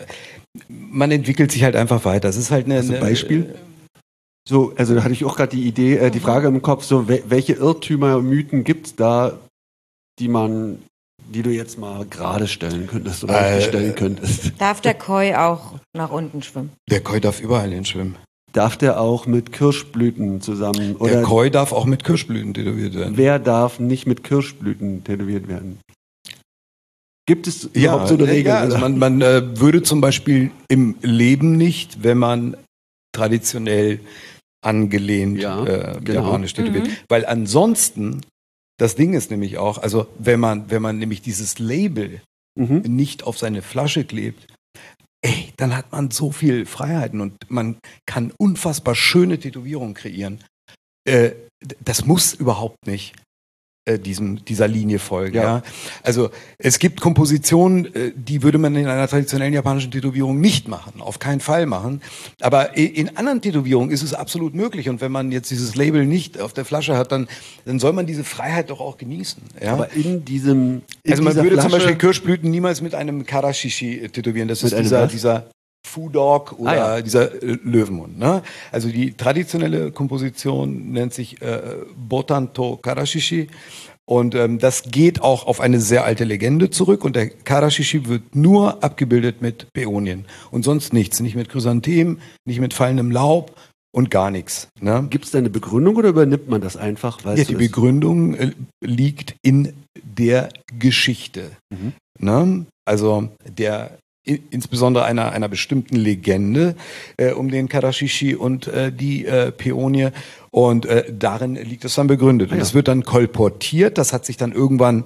man entwickelt sich halt einfach weiter. Das ist halt eine, also eine Beispiel. So, also da hatte ich auch gerade die Idee, äh, die Frage im Kopf, so welche Irrtümer, Mythen gibt es da, die man, die du jetzt mal gerade stellen könntest oder äh, stellen könntest? Darf der Koi auch nach unten schwimmen? Der Koi darf überall hinschwimmen. Darf der auch mit Kirschblüten zusammen? Oder der Koi darf auch mit Kirschblüten tätowiert werden. Wer darf nicht mit Kirschblüten tätowiert werden? Gibt es überhaupt ja, so eine Regel? Ja, also man, man äh, würde zum Beispiel im Leben nicht, wenn man traditionell angelehnt ja, äh, genau. japanisch tätowiert. Mhm. Weil ansonsten, das Ding ist nämlich auch, also wenn man, wenn man nämlich dieses Label mhm. nicht auf seine Flasche klebt, ey, dann hat man so viel Freiheiten und man kann unfassbar schöne Tätowierungen kreieren. Äh, das muss überhaupt nicht Diesem, dieser Linie folgen. Ja. Ja. Also es gibt Kompositionen, die würde man in einer traditionellen japanischen Tätowierung nicht machen, auf keinen Fall machen. Aber in anderen Tätowierungen ist es absolut möglich. Und wenn man jetzt dieses Label nicht auf der Flasche hat, dann, dann soll man diese Freiheit doch auch genießen. Ja. Aber in diesem in Also man würde Flasche zum Beispiel Kirschblüten niemals mit einem Karashishi tätowieren. Das ist dieser, dieser Fu-Dog oder ah, ja. dieser äh, Löwenmund. Ne? Also die traditionelle Komposition nennt sich äh, Botanto Karashishi und ähm, das geht auch auf eine sehr alte Legende zurück und der Karashishi wird nur abgebildet mit Päonien und sonst nichts. Nicht mit Chrysanthemen, nicht mit fallendem Laub und gar nichts. Ne? Gibt es da eine Begründung oder übernimmt man das einfach? Ja, die Begründung äh, liegt in der Geschichte. Mhm. Ne? Also der insbesondere einer, einer bestimmten Legende äh, um den Karashishi und äh, die äh, Päonie. Und äh, darin liegt es dann begründet. Und Ja. das wird dann kolportiert, das hat sich dann irgendwann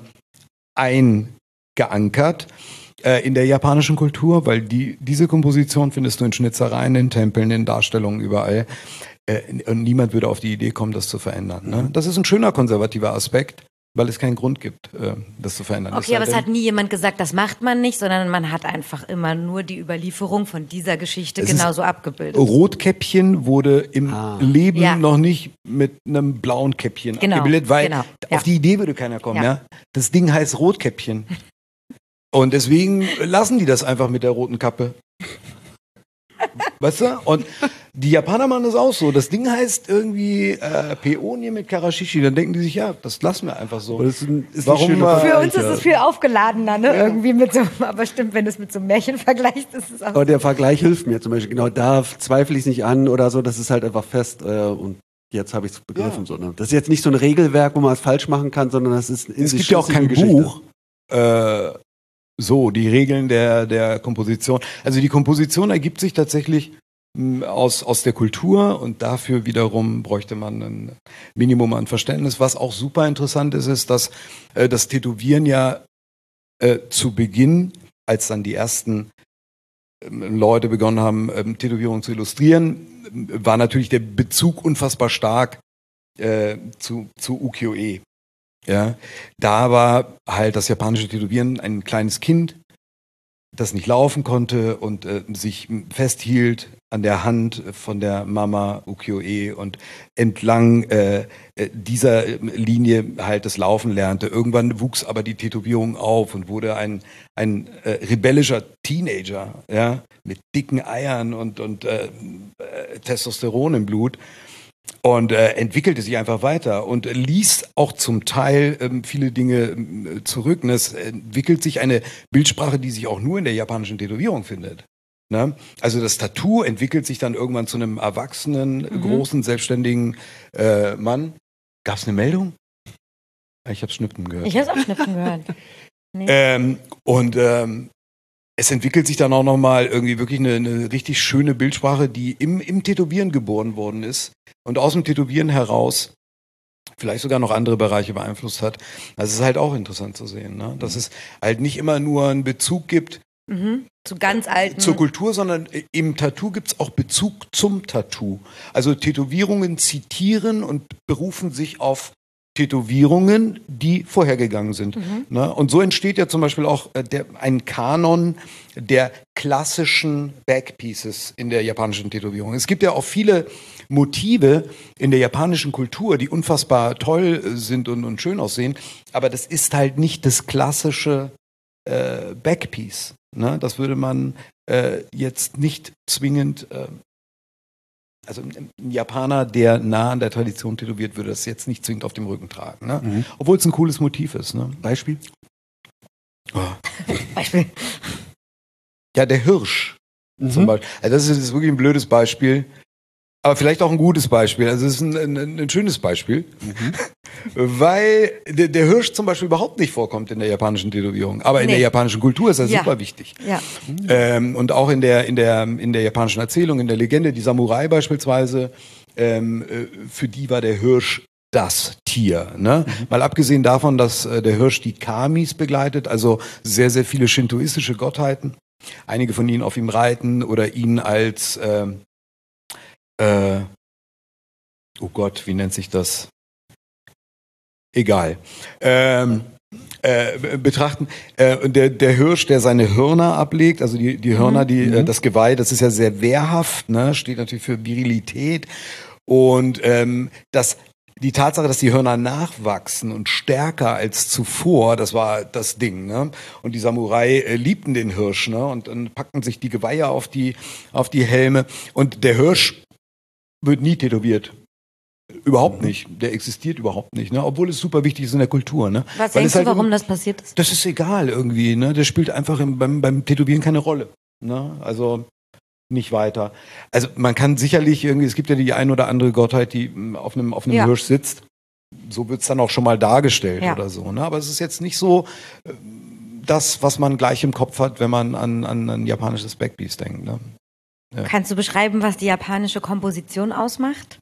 eingeankert äh, in der japanischen Kultur, weil die, diese Komposition findest du in Schnitzereien, in Tempeln, in Darstellungen überall. Äh, und niemand würde auf die Idee kommen, das zu verändern. Ne? Das ist ein schöner konservativer Aspekt, weil es keinen Grund gibt, äh, das zu verändern. Okay, aber es hat nie jemand gesagt, das macht man nicht, sondern man hat einfach immer nur die Überlieferung von dieser Geschichte Es ist- genauso abgebildet. Rotkäppchen wurde im Ah. Leben Ja. noch nicht mit einem blauen Käppchen Genau, abgebildet, weil genau, auf ja. die Idee würde keiner kommen. Ja. Ja. Das Ding heißt Rotkäppchen. Und deswegen lassen die das einfach mit der roten Kappe. Weißt du? Und die Japaner machen das auch so. Das Ding heißt irgendwie äh, Päonie mit Karashishi. Dann denken die sich, ja, das lassen wir einfach so. Aber das ist ein, ist Warum, ein schöner äh, Für Vergleich, uns ist ja. es viel aufgeladener, ne? Irgendwie mit so, aber stimmt, wenn du es mit so einem Märchen vergleichst, ist es auch. Aber der Vergleich hilft mir zum Beispiel. Genau, da zweifle ich es nicht an oder so. Das ist halt einfach fest. Äh, und jetzt habe ich es begriffen. Ja. So, ne? Das ist jetzt nicht so ein Regelwerk, wo man es falsch machen kann, sondern das ist in Es sich gibt ja auch kein schlüssige Geschichte. Buch. Äh, so, die Regeln der, der Komposition. Also die Komposition ergibt sich tatsächlich mh, aus, aus der Kultur und dafür wiederum bräuchte man ein Minimum an Verständnis. Was auch super interessant ist, ist, dass äh, das Tätowieren ja äh, zu Beginn, als dann die ersten ähm, Leute begonnen haben, ähm, Tätowierungen zu illustrieren, war natürlich der Bezug unfassbar stark äh, zu, zu Ukiyo-e. Ja, da war halt das japanische Tätowieren ein kleines Kind, das nicht laufen konnte und äh, sich festhielt an der Hand von der Mama Ukiyo-e und entlang äh, äh, dieser Linie halt das Laufen lernte. Irgendwann wuchs aber die Tätowierung auf und wurde ein, ein äh, rebellischer Teenager, ja, mit dicken Eiern und, und äh, äh, Testosteron im Blut. Und äh, entwickelte sich einfach weiter und ließ auch zum Teil ähm, viele Dinge ähm, zurück. Und es entwickelt sich eine Bildsprache, die sich auch nur in der japanischen Tätowierung findet. Ne? Also das Tattoo entwickelt sich dann irgendwann zu einem erwachsenen, Mhm. großen, selbstständigen äh, Mann. Gab es eine Meldung? Ich habe Schnippen gehört. Ich habe es auch Schnippen gehört. Nee. Ähm, und ähm, es entwickelt sich dann auch nochmal irgendwie wirklich eine, eine richtig schöne Bildsprache, die im, im Tätowieren geboren worden ist und aus dem Tätowieren heraus vielleicht sogar noch andere Bereiche beeinflusst hat. Das ist halt auch interessant zu sehen, ne? Dass es halt nicht immer nur einen Bezug gibt Mhm. Zu ganz alten. zur Kultur, sondern im Tattoo gibt es auch Bezug zum Tattoo. Also Tätowierungen zitieren und berufen sich auf Tätowierungen, die vorhergegangen sind. Mhm. Ne? Und so entsteht ja zum Beispiel auch äh, der, ein Kanon der klassischen Backpieces in der japanischen Tätowierung. Es gibt ja auch viele Motive in der japanischen Kultur, die unfassbar toll äh, sind und, und schön aussehen, aber das ist halt nicht das klassische äh, Backpiece. Ne? Das würde man äh, jetzt nicht zwingend, äh, also ein, ein Japaner, der nah an der Tradition tätowiert, würde das jetzt nicht zwingend auf dem Rücken tragen. Ne? Mhm. Obwohl es ein cooles Motiv ist. Ne? Beispiel? Oh. Beispiel. Ja, der Hirsch zum Beispiel. Also das ist, das ist wirklich ein blödes Beispiel, aber vielleicht auch ein gutes Beispiel. Also es ist ein, ein, ein schönes Beispiel, Mhm. weil der, der Hirsch zum Beispiel überhaupt nicht vorkommt in der japanischen Tätowierung, aber in Nee. der japanischen Kultur ist er Ja. super wichtig. Ja. Ähm, und auch in der, in, der, in der japanischen Erzählung, in der Legende, die Samurai beispielsweise, ähm, äh, für die war der Hirsch das Tier. Ne? Mhm. Mal abgesehen davon, dass äh, der Hirsch die Kamis begleitet, also sehr, sehr viele shintoistische Gottheiten. Einige von ihnen auf ihm reiten oder ihn als, ähm, äh, oh Gott, wie nennt sich das? Egal. Ähm, äh, betrachten. Äh, der, der Hirsch, der seine Hörner ablegt, also die, die Hörner, die, äh, das Geweih, das ist ja sehr wehrhaft, ne? Steht natürlich für Virilität. Und ähm, das, die Tatsache, dass die Hörner nachwachsen und stärker als zuvor, das war das Ding. Ne? Und die Samurai äh, liebten den Hirsch, ne? und, und packten sich die Geweihe auf die, auf die Helme. Und der Hirsch wird nie tätowiert. Überhaupt nicht. Der existiert überhaupt nicht, ne? Obwohl es super wichtig ist in der Kultur. Ne? Was Weil denkst es du, halt warum irgendwie- das passiert ist? Das ist egal irgendwie. Ne? Der spielt einfach im, beim, beim Tätowieren keine Rolle. Ne? Also nicht weiter. Also man kann sicherlich irgendwie, es gibt ja die ein oder andere Gottheit, die mm, auf einem, auf einem Ja. Hirsch sitzt. So wird es dann auch schon mal dargestellt Ja. oder so. Ne? Aber es ist jetzt nicht so, äh, das, was man gleich im Kopf hat, wenn man an, an ein japanisches Backpiece denkt. Ne? Ja. Kannst du beschreiben, was die japanische Komposition ausmacht?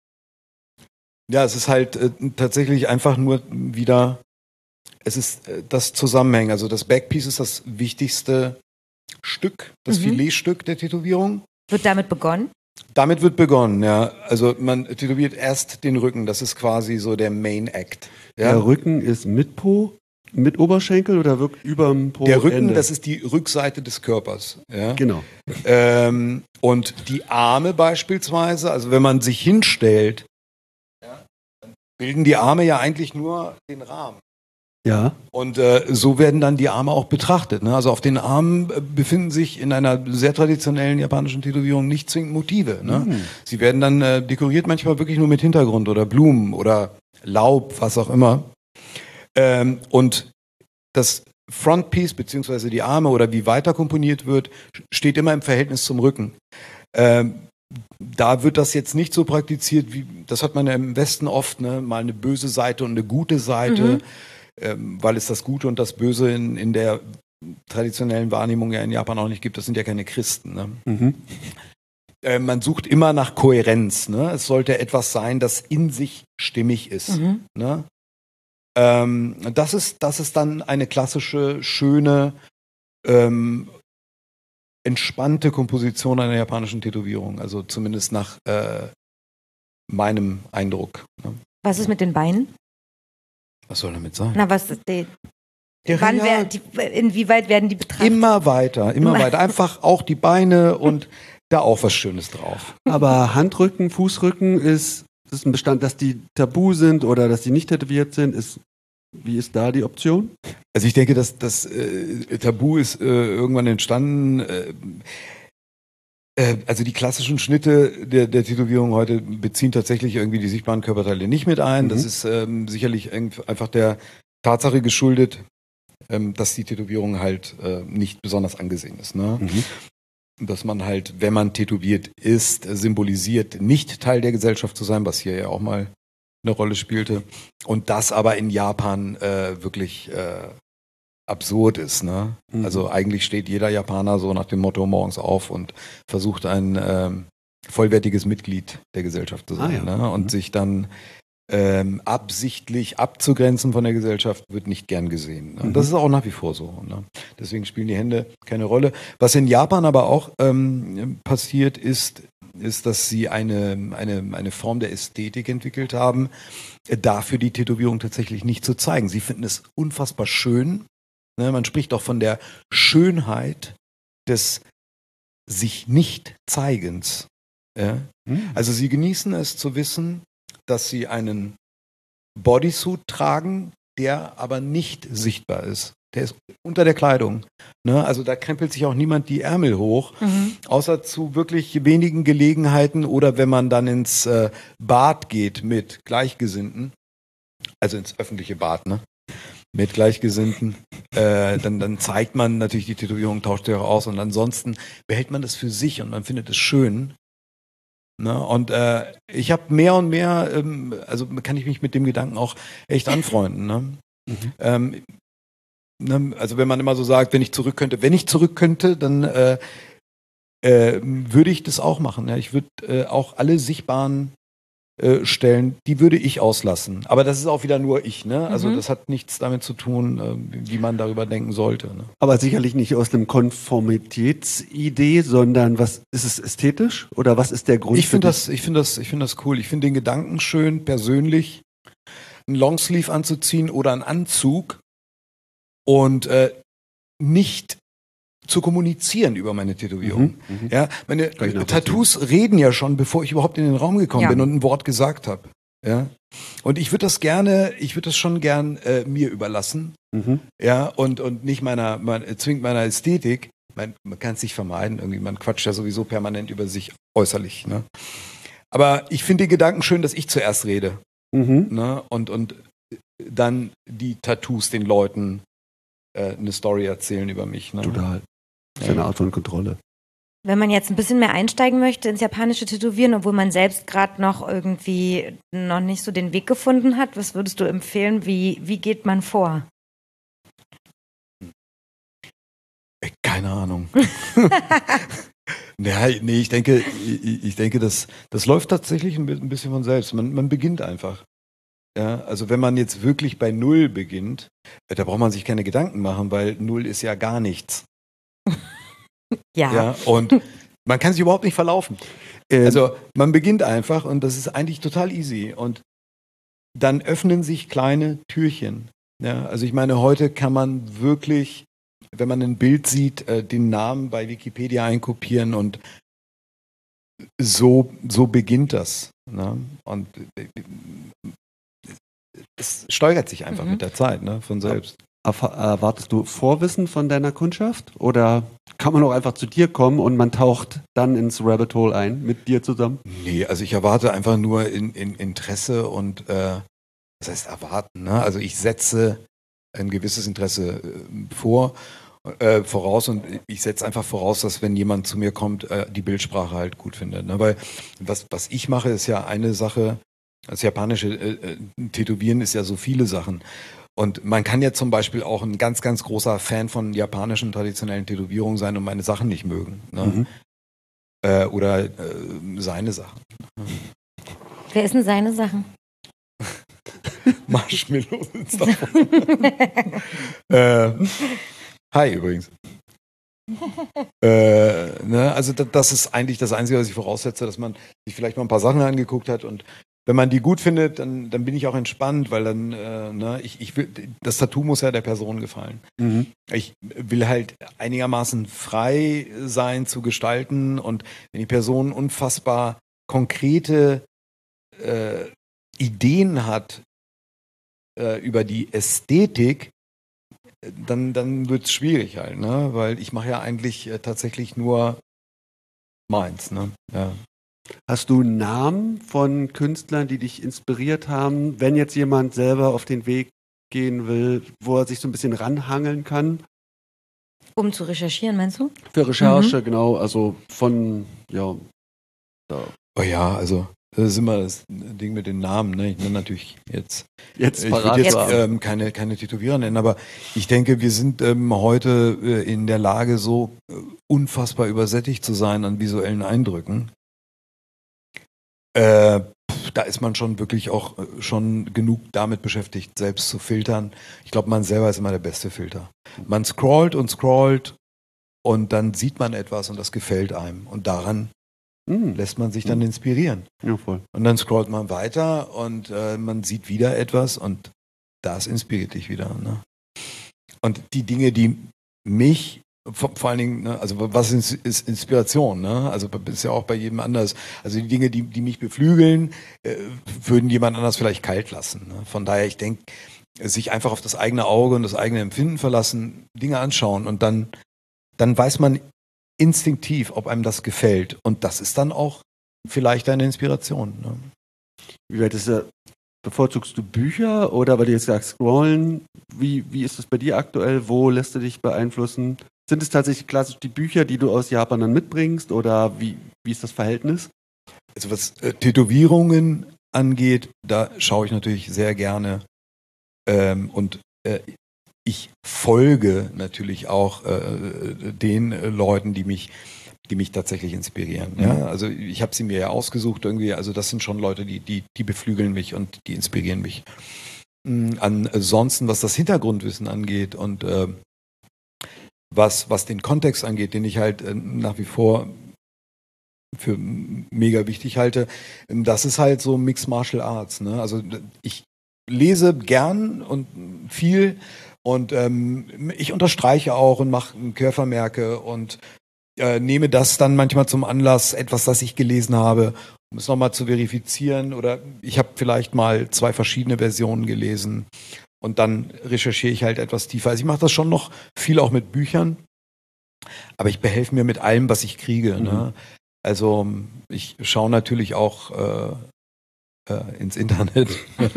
Ja, es ist halt äh, tatsächlich einfach nur wieder, es ist äh, das Zusammenhängen. Also das Backpiece ist das wichtigste Stück, das mhm. Filetstück der Tätowierung. Wird damit begonnen? Damit wird begonnen, ja. Also man tätowiert erst den Rücken, das ist quasi so der Main Act. Ja? Der Rücken ist mit Po, mit Oberschenkel oder wirkt überm Po? Der Rücken, Ende? Das ist die Rückseite des Körpers. Ja? Genau. Ähm, und die Arme beispielsweise, also wenn man sich hinstellt, ja, dann bilden die Arme ja eigentlich nur den Rahmen. Ja. Und äh, so werden dann die Arme auch betrachtet. Ne? Also auf den Armen äh, befinden sich in einer sehr traditionellen japanischen Tätowierung nicht zwingend Motive. Ne? Mhm. Sie werden dann äh, dekoriert manchmal wirklich nur mit Hintergrund oder Blumen oder Laub, was auch immer. Ähm, und das Frontpiece beziehungsweise die Arme oder wie weiter komponiert wird, steht immer im Verhältnis zum Rücken. Ähm, Da wird das jetzt nicht so praktiziert, wie das hat man ja im Westen oft, ne? Mal eine böse Seite und eine gute Seite. Mhm. Ähm, weil es das Gute und das Böse in, in der traditionellen Wahrnehmung ja in Japan auch nicht gibt. Das sind ja keine Christen. Ne? Mhm. Äh, man sucht immer nach Kohärenz. Ne? Es sollte etwas sein, das in sich stimmig ist. Mhm. Ne? Ähm, das ist. Das ist dann eine klassische, schöne, ähm, entspannte Komposition einer japanischen Tätowierung. Also zumindest nach äh, meinem Eindruck. Ne? Was ist mit den Beinen? Was soll damit sein? Na, was ist die, ja, wann ja. werden die, inwieweit werden die betrachtet? Immer weiter, immer weiter. Einfach auch die Beine und da auch was Schönes drauf. Aber Handrücken, Fußrücken ist, ist ein Bestand, dass die tabu sind oder dass die nicht tätowiert sind. Ist, wie ist da die Option? Also ich denke, dass das äh, Tabu ist äh, irgendwann entstanden. Äh, Also die klassischen Schnitte der, der Tätowierung heute beziehen tatsächlich irgendwie die sichtbaren Körperteile nicht mit ein. Mhm. Das ist ähm, sicherlich einfach der Tatsache geschuldet, ähm, dass die Tätowierung halt äh, nicht besonders angesehen ist. Ne? Mhm. Dass man halt, wenn man tätowiert ist, symbolisiert, nicht Teil der Gesellschaft zu sein, was hier ja auch mal eine Rolle spielte. Und das aber in Japan äh, wirklich äh, absurd ist, ne? Mhm. Also eigentlich steht jeder Japaner so nach dem Motto morgens auf und versucht ein ähm, vollwertiges Mitglied der Gesellschaft zu sein, ah, ja. ne? Und mhm. sich dann ähm, absichtlich abzugrenzen von der Gesellschaft wird nicht gern gesehen. Ne? Und mhm. das ist auch nach wie vor so. Ne? Deswegen spielen die Hände keine Rolle. Was in Japan aber auch ähm, passiert ist, ist, dass sie eine, eine, eine Form der Ästhetik entwickelt haben, äh, dafür die Tätowierung tatsächlich nicht zu zeigen. Sie finden es unfassbar schön. Man spricht auch von der Schönheit des sich nicht Zeigens. Ja? Mhm. Also sie genießen es zu wissen, dass sie einen Bodysuit tragen, der aber nicht sichtbar ist. Der ist unter der Kleidung. Ne? Also da krempelt sich auch niemand die Ärmel hoch, mhm. außer zu wirklich wenigen Gelegenheiten oder wenn man dann ins äh, Bad geht mit Gleichgesinnten, also ins öffentliche Bad, ne? Mit Gleichgesinnten, äh, dann, dann zeigt man natürlich die Tätowierung, tauscht sie auch aus und ansonsten behält man das für sich und man findet es schön. Ne? Und äh, ich habe mehr und mehr, ähm, also kann ich mich mit dem Gedanken auch echt anfreunden. Ne? Mhm. Ähm, ne? Also wenn man immer so sagt, wenn ich zurück könnte, wenn ich zurück könnte, dann äh, äh, würde ich das auch machen. Ja? Ich würde äh, auch alle sichtbaren Stellen, die würde ich auslassen. Aber das ist auch wieder nur ich, ne? Also mhm. das hat nichts damit zu tun, wie man darüber denken sollte. Ne? Aber sicherlich nicht aus einem Konformitätsidee, sondern was ist es ästhetisch oder was ist der Grund? Ich finde das, ich finde das, ich finde das cool. Ich finde den Gedanken schön, persönlich, einen Longsleeve anzuziehen oder einen Anzug und äh, nicht zu kommunizieren über meine Tätowierung. Mhm, ja, meine Tattoos reden ja schon, bevor ich überhaupt in den Raum gekommen ja. bin und ein Wort gesagt habe. Ja, und ich würde das gerne, ich würde das schon gern äh, mir überlassen. Mhm. Ja, und und nicht meiner, mein, zwingend meiner Ästhetik. Man, man kann es nicht vermeiden. Irgendwie, man quatscht ja sowieso permanent über sich äußerlich. Ne? Aber ich finde den Gedanken schön, dass ich zuerst rede. Mhm. Ne? Und und dann die Tattoos den Leuten äh, eine Story erzählen über mich. Ne? Total. Das ist eine Art von Kontrolle. Wenn man jetzt ein bisschen mehr einsteigen möchte ins japanische Tätowieren, obwohl man selbst gerade noch irgendwie noch nicht so den Weg gefunden hat, was würdest du empfehlen? Wie, wie geht man vor? Keine Ahnung. Ja, nee, ich denke, ich, ich denke, das, das läuft tatsächlich ein bisschen von selbst. Man, man beginnt einfach. Ja, also wenn man jetzt wirklich bei Null beginnt, da braucht man sich keine Gedanken machen, weil Null ist ja gar nichts. Ja. Ja, und man kann sich überhaupt nicht verlaufen. Ähm, Also man beginnt einfach und das ist eigentlich total easy. Und dann öffnen sich kleine Türchen. Ja, also ich meine, heute kann man wirklich, wenn man ein Bild sieht, äh, den Namen bei Wikipedia einkopieren und so, so beginnt das. Ne? Und äh, es steigert sich einfach Mhm. mit der Zeit, ne? Von selbst. erf- erwartest du Vorwissen von deiner Kundschaft? Oder kann man auch einfach zu dir kommen und man taucht dann ins Rabbit Hole ein, mit dir zusammen? Nee, also ich erwarte einfach nur in, in Interesse und äh, was heißt erwarten, ne? Also ich setze ein gewisses Interesse äh, vor, äh, voraus und ich setze einfach voraus, dass wenn jemand zu mir kommt, äh, die Bildsprache halt gut findet. Ne? Weil was, was ich mache, ist ja eine Sache, das japanische äh, äh, Tätowieren ist ja so viele Sachen. Und man kann ja zum Beispiel auch ein ganz, ganz großer Fan von japanischen traditionellen Tätowierungen sein und meine Sachen nicht mögen. Ne? Mhm. Äh, oder äh, seine Sachen. Wer ist denn seine Sachen? Marshmallow sitzt da vorne. äh, hi übrigens. äh, ne, also das, das ist eigentlich das Einzige, was ich voraussetze, dass man sich vielleicht mal ein paar Sachen angeguckt hat und wenn man die gut findet, dann, dann bin ich auch entspannt, weil dann, äh, ne, ich, ich will, das Tattoo muss ja der Person gefallen. Mhm. Ich will halt einigermaßen frei sein zu gestalten und wenn die Person unfassbar konkrete äh, Ideen hat äh, über die Ästhetik, dann, dann wird es schwierig halt, ne? Weil ich mache ja eigentlich äh, tatsächlich nur meins, ne? Ja. Hast du Namen von Künstlern, die dich inspiriert haben, wenn jetzt jemand selber auf den Weg gehen will, wo er sich so ein bisschen ranhangeln kann? Um zu recherchieren, meinst du? Für Recherche, genau, also von, ja, da. Oh ja, also das ist immer das Ding mit den Namen, ne? Ich nenne natürlich jetzt, Jetzt ich würde parat jetzt zu haben. ähm, keine, keine Tätowierer nennen, aber ich denke, wir sind ähm, heute äh, in der Lage, so äh, unfassbar übersättigt zu sein an visuellen Eindrücken. Äh, pf, da ist man schon wirklich auch äh, schon genug damit beschäftigt, selbst zu filtern. Ich glaube, man selber ist immer der beste Filter. Man scrollt und scrollt und dann sieht man etwas und das gefällt einem. Und daran Hm, lässt man sich dann inspirieren. ja, voll. Und dann scrollt man weiter und äh, man sieht wieder etwas und das inspiriert dich wieder. Ne? Und die Dinge, die mich vor, vor allen Dingen, ne, also was ist, ist Inspiration, ne? Also ist ja auch bei jedem anders. Also die Dinge, die, die mich beflügeln, äh, würden jemand anders vielleicht kalt lassen. Ne? Von daher, ich denke, sich einfach auf das eigene Auge und das eigene Empfinden verlassen, Dinge anschauen und dann, dann weiß man instinktiv, ob einem das gefällt. Und das ist dann auch vielleicht eine Inspiration. Ne? Wie weit ist das? Bevorzugst du Bücher oder, weil du jetzt sagst, scrollen, wie, wie ist das bei dir aktuell? Wo lässt du dich beeinflussen? Sind es tatsächlich klassisch die Bücher, die du aus Japan dann mitbringst oder wie, wie ist das Verhältnis? Also was äh, Tätowierungen angeht, da schaue ich natürlich sehr gerne ähm, und äh, ich folge natürlich auch äh, den äh, Leuten, die mich, die mich tatsächlich inspirieren. Mhm. Ja? Also ich habe sie mir ja ausgesucht irgendwie. Also das sind schon Leute, die, die, die beflügeln mich und die inspirieren mich. Mhm. Ansonsten, was das Hintergrundwissen angeht und äh, was, was den Kontext angeht, den ich halt äh, nach wie vor für mega wichtig halte, das ist halt so Mixed Martial Arts. Ne? Also ich lese gern und viel und ähm, ich unterstreiche auch und mache Quervermerke und äh, nehme das dann manchmal zum Anlass, etwas, das ich gelesen habe, um es nochmal zu verifizieren oder ich habe vielleicht mal zwei verschiedene Versionen gelesen und dann recherchiere ich halt etwas tiefer. Also ich mache das schon noch viel auch mit Büchern, aber ich behelfe mir mit allem, was ich kriege. Mhm. Ne? Also ich schaue natürlich auch äh, äh, ins Internet.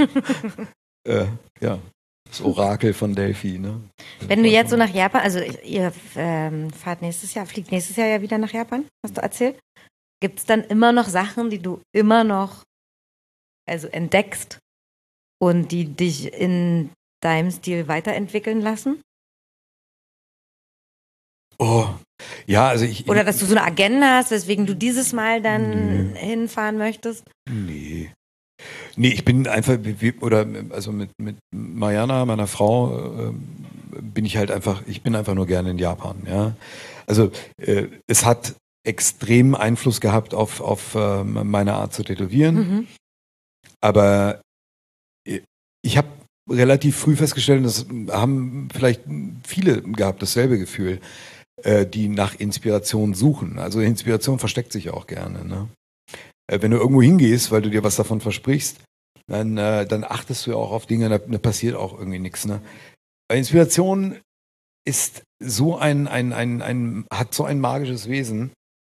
äh, ja, das Orakel von Delphi. Ne? Wenn du jetzt so nach Japan, also ihr ähm, fahrt nächstes Jahr, fliegt nächstes Jahr ja wieder nach Japan, hast du erzählt? Gibt es dann immer noch Sachen, die du immer noch also entdeckst und die dich in deinem Stil weiterentwickeln lassen? Oh, ja, also ich... Oder dass du so eine Agenda hast, weswegen du dieses Mal dann nee. hinfahren möchtest? Nee. Nee, ich bin einfach, oder also mit, mit Mariana, meiner Frau, äh, bin ich halt einfach, ich bin einfach nur gerne in Japan, ja. Also äh, es hat extremen Einfluss gehabt auf, auf äh, meine Art zu tätowieren, mhm. aber ich habe relativ früh festgestellt, das haben vielleicht viele gehabt, dasselbe Gefühl, äh, die nach Inspiration suchen. Also Inspiration versteckt sich auch gerne, ne? Wenn du irgendwo hingehst, weil du dir was davon versprichst, dann, äh, dann achtest du ja auch auf Dinge, da, da passiert auch irgendwie nichts. Ne? Inspiration ist so ein, ein, ein, ein, hat so ein magisches Wesen.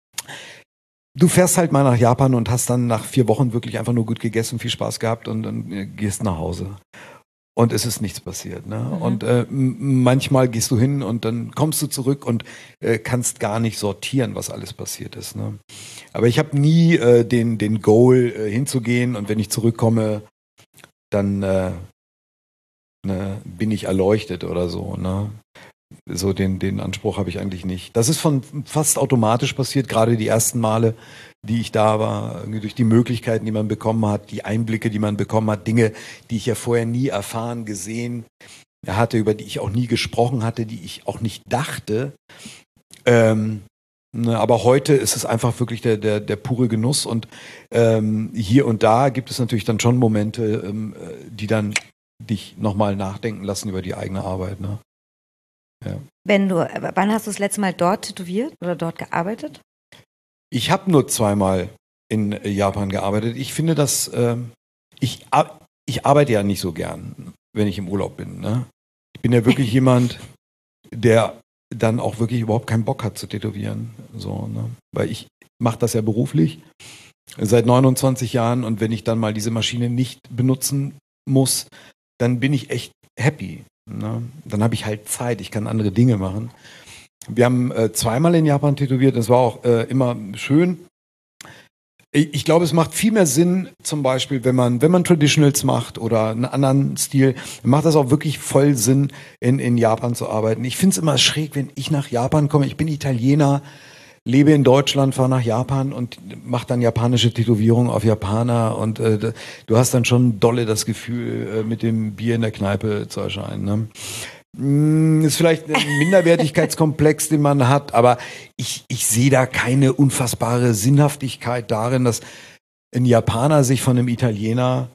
Du fährst halt mal nach Japan und hast dann nach vier Wochen wirklich einfach nur gut gegessen, viel Spaß gehabt und dann äh, gehst nach Hause. Und es ist nichts passiert. Ne? Mhm. Und äh, manchmal gehst du hin und dann kommst du zurück und äh, kannst gar nicht sortieren, was alles passiert ist. Ne? Aber ich habe nie äh, den, den Goal, äh, hinzugehen und wenn ich zurückkomme, dann äh, ne, bin ich erleuchtet oder so. Ne? So den, den Anspruch habe ich eigentlich nicht. Das ist von fast automatisch passiert, gerade die ersten Male, die ich da war, irgendwie durch die Möglichkeiten, die man bekommen hat, die Einblicke, die man bekommen hat, Dinge, die ich ja vorher nie erfahren, gesehen hatte, über die ich auch nie gesprochen hatte, die ich auch nicht dachte. Ähm, ne, aber heute ist es einfach wirklich der, der, der pure Genuss und ähm, hier und da gibt es natürlich dann schon Momente, ähm, die dann dich nochmal nachdenken lassen über die eigene Arbeit. Ne? Ja. Wenn du, wann hast du das letzte Mal dort tätowiert oder dort gearbeitet? Ich habe nur zweimal in Japan gearbeitet. Ich finde, dass äh, ich, ich arbeite ja nicht so gern, wenn ich im Urlaub bin. Ne? Ich bin ja wirklich jemand, der dann auch wirklich überhaupt keinen Bock hat zu tätowieren. So, ne? Weil ich mache das ja beruflich seit neunundzwanzig Jahren und wenn ich dann mal diese Maschine nicht benutzen muss, dann bin ich echt happy. Ne? Dann habe ich halt Zeit, ich kann andere Dinge machen. Wir haben äh, zweimal in Japan tätowiert, das war auch äh, immer schön. Ich, ich glaube, es macht viel mehr Sinn, zum Beispiel, wenn man, wenn man Traditionals macht oder einen anderen Stil, dann macht das auch wirklich voll Sinn, in, in Japan zu arbeiten. Ich finde es immer schräg, wenn ich nach Japan komme. Ich bin Italiener, lebe in Deutschland, fahre nach Japan und mache dann japanische Tätowierungen auf Japaner und äh, du hast dann schon dolle das Gefühl, äh, mit dem Bier in der Kneipe zu erscheinen. Ne? Ist vielleicht ein Minderwertigkeitskomplex, den man hat, aber ich, ich sehe da keine unfassbare Sinnhaftigkeit darin, dass ein Japaner sich von einem Italiener,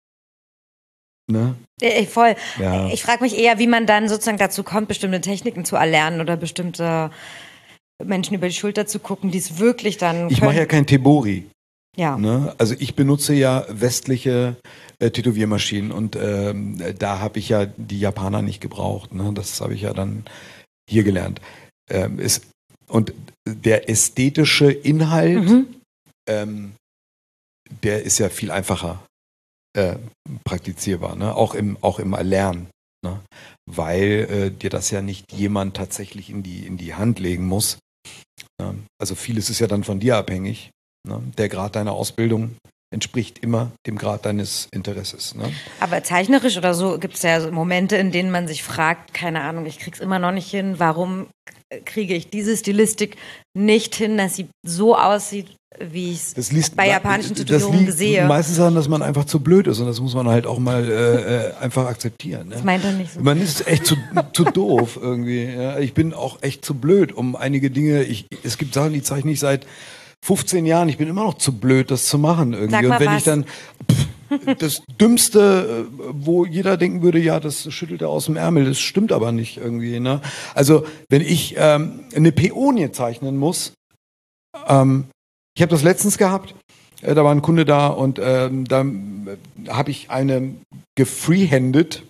ne? Äh, voll. Ja. Ich frage mich eher, wie man dann sozusagen dazu kommt, bestimmte Techniken zu erlernen oder bestimmte Menschen über die Schulter zu gucken, die es wirklich dann Ich mache ja kein Tebori. Ja. Ne? Also ich benutze ja westliche äh, Tätowiermaschinen und ähm, da habe ich ja die Japaner nicht gebraucht. Ne? Das habe ich ja dann hier gelernt. Ähm, ist, und der ästhetische Inhalt, mhm. ähm, der ist ja viel einfacher äh, praktizierbar, ne? auch, im, auch im Erlernen. Ne? Weil äh, dir das ja nicht jemand tatsächlich in die, in die Hand legen muss. Ne? Also vieles ist ja dann von dir abhängig. Ne? Der Grad deiner Ausbildung entspricht immer dem Grad deines Interesses. Ne? Aber zeichnerisch oder so gibt es ja Momente, in denen man sich fragt, keine Ahnung, ich krieg's immer noch nicht hin, warum kriege ich diese Stilistik nicht hin, dass sie so aussieht, wie ich es bei japanischen Tätowierungen sehe. Meistens daran, dass man einfach zu blöd ist und das muss man halt auch mal äh, einfach akzeptieren. Ne? Das meint er nicht so. Man ist echt zu, zu doof irgendwie. Ja? Ich bin auch echt zu blöd um einige Dinge. Ich, es gibt Sachen, die zeichne ich seit fünfzehn Jahren, ich bin immer noch zu blöd, das zu machen irgendwie. Sag mal und wenn was. ich dann pff, das Dümmste, wo jeder denken würde, ja, das schüttelt er aus dem Ärmel, das stimmt aber nicht irgendwie. Ne? Also wenn ich ähm, eine Päonie zeichnen muss, ähm, ich habe das letztens gehabt, äh, da war ein Kunde da und ähm, da äh, habe ich eine gefreehandet,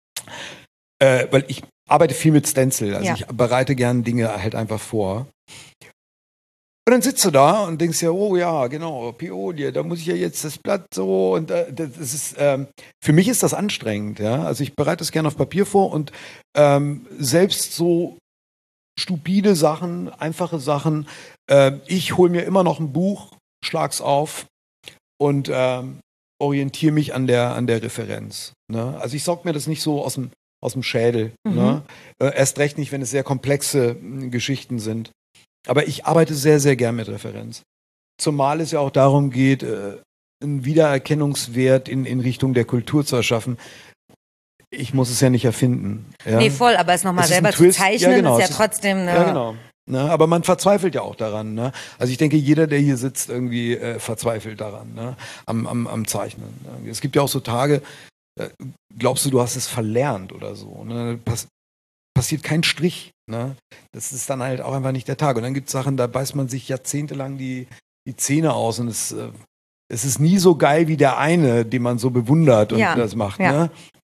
äh, weil ich arbeite viel mit Stencil, also ja. ich bereite gerne Dinge halt einfach vor. Und dann sitzt du da und denkst ja, oh ja, genau, Päonie, da muss ich ja jetzt das Blatt so und äh, das ist, ähm, für mich ist das anstrengend, ja. Also ich bereite es gerne auf Papier vor und ähm, selbst so stupide Sachen, einfache Sachen, äh, ich hole mir immer noch ein Buch, schlag's auf und ähm, orientiere mich an der an der Referenz. Ne? Also ich saug mir das nicht so aus dem aus dem Schädel. Mhm. Ne? Äh, erst recht nicht, wenn es sehr komplexe mh, Geschichten sind. Aber ich arbeite sehr, sehr gern mit Referenz. Zumal es ja auch darum geht, äh, einen Wiedererkennungswert in, in Richtung der Kultur zu erschaffen. Ich muss es ja nicht erfinden. Ja? Nee, voll, aber es nochmal Es ist selber ein zu Twist. zeichnen, Ja, genau, ist ja es ist- trotzdem eine... Ja, genau. Ne, aber man verzweifelt ja auch daran. Ne? Also ich denke, jeder, der hier sitzt, irgendwie äh, verzweifelt daran, ne? am, am, am Zeichnen. Ne? Es gibt ja auch so Tage, äh, glaubst du, du hast es verlernt oder so. Ne? Pass passiert kein Strich. Ne? Das ist dann halt auch einfach nicht der Tag. Und dann gibt es Sachen, da beißt man sich jahrzehntelang die, die Zähne aus und es, äh, es ist nie so geil wie der eine, den man so bewundert und Ja, das macht. ja. Ne?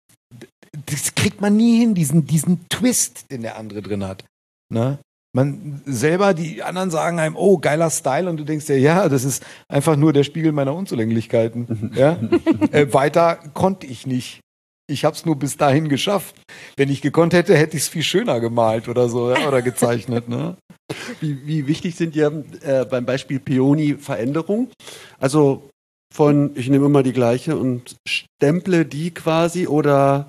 Das kriegt man nie hin, diesen, diesen Twist, den der andere drin hat. Ne? Man selber, die anderen sagen einem, oh, geiler Style, und du denkst dir, ja, das ist einfach nur der Spiegel meiner Unzulänglichkeiten. Ja? äh, weiter konnte ich nicht. Ich habe es nur bis dahin geschafft. Wenn ich gekonnt hätte, hätte ich es viel schöner gemalt oder so, ja? Oder gezeichnet. Ne? Wie, wie wichtig sind dir äh, beim Beispiel Peony Veränderungen? Also von, ich nehme immer die gleiche und stemple die quasi oder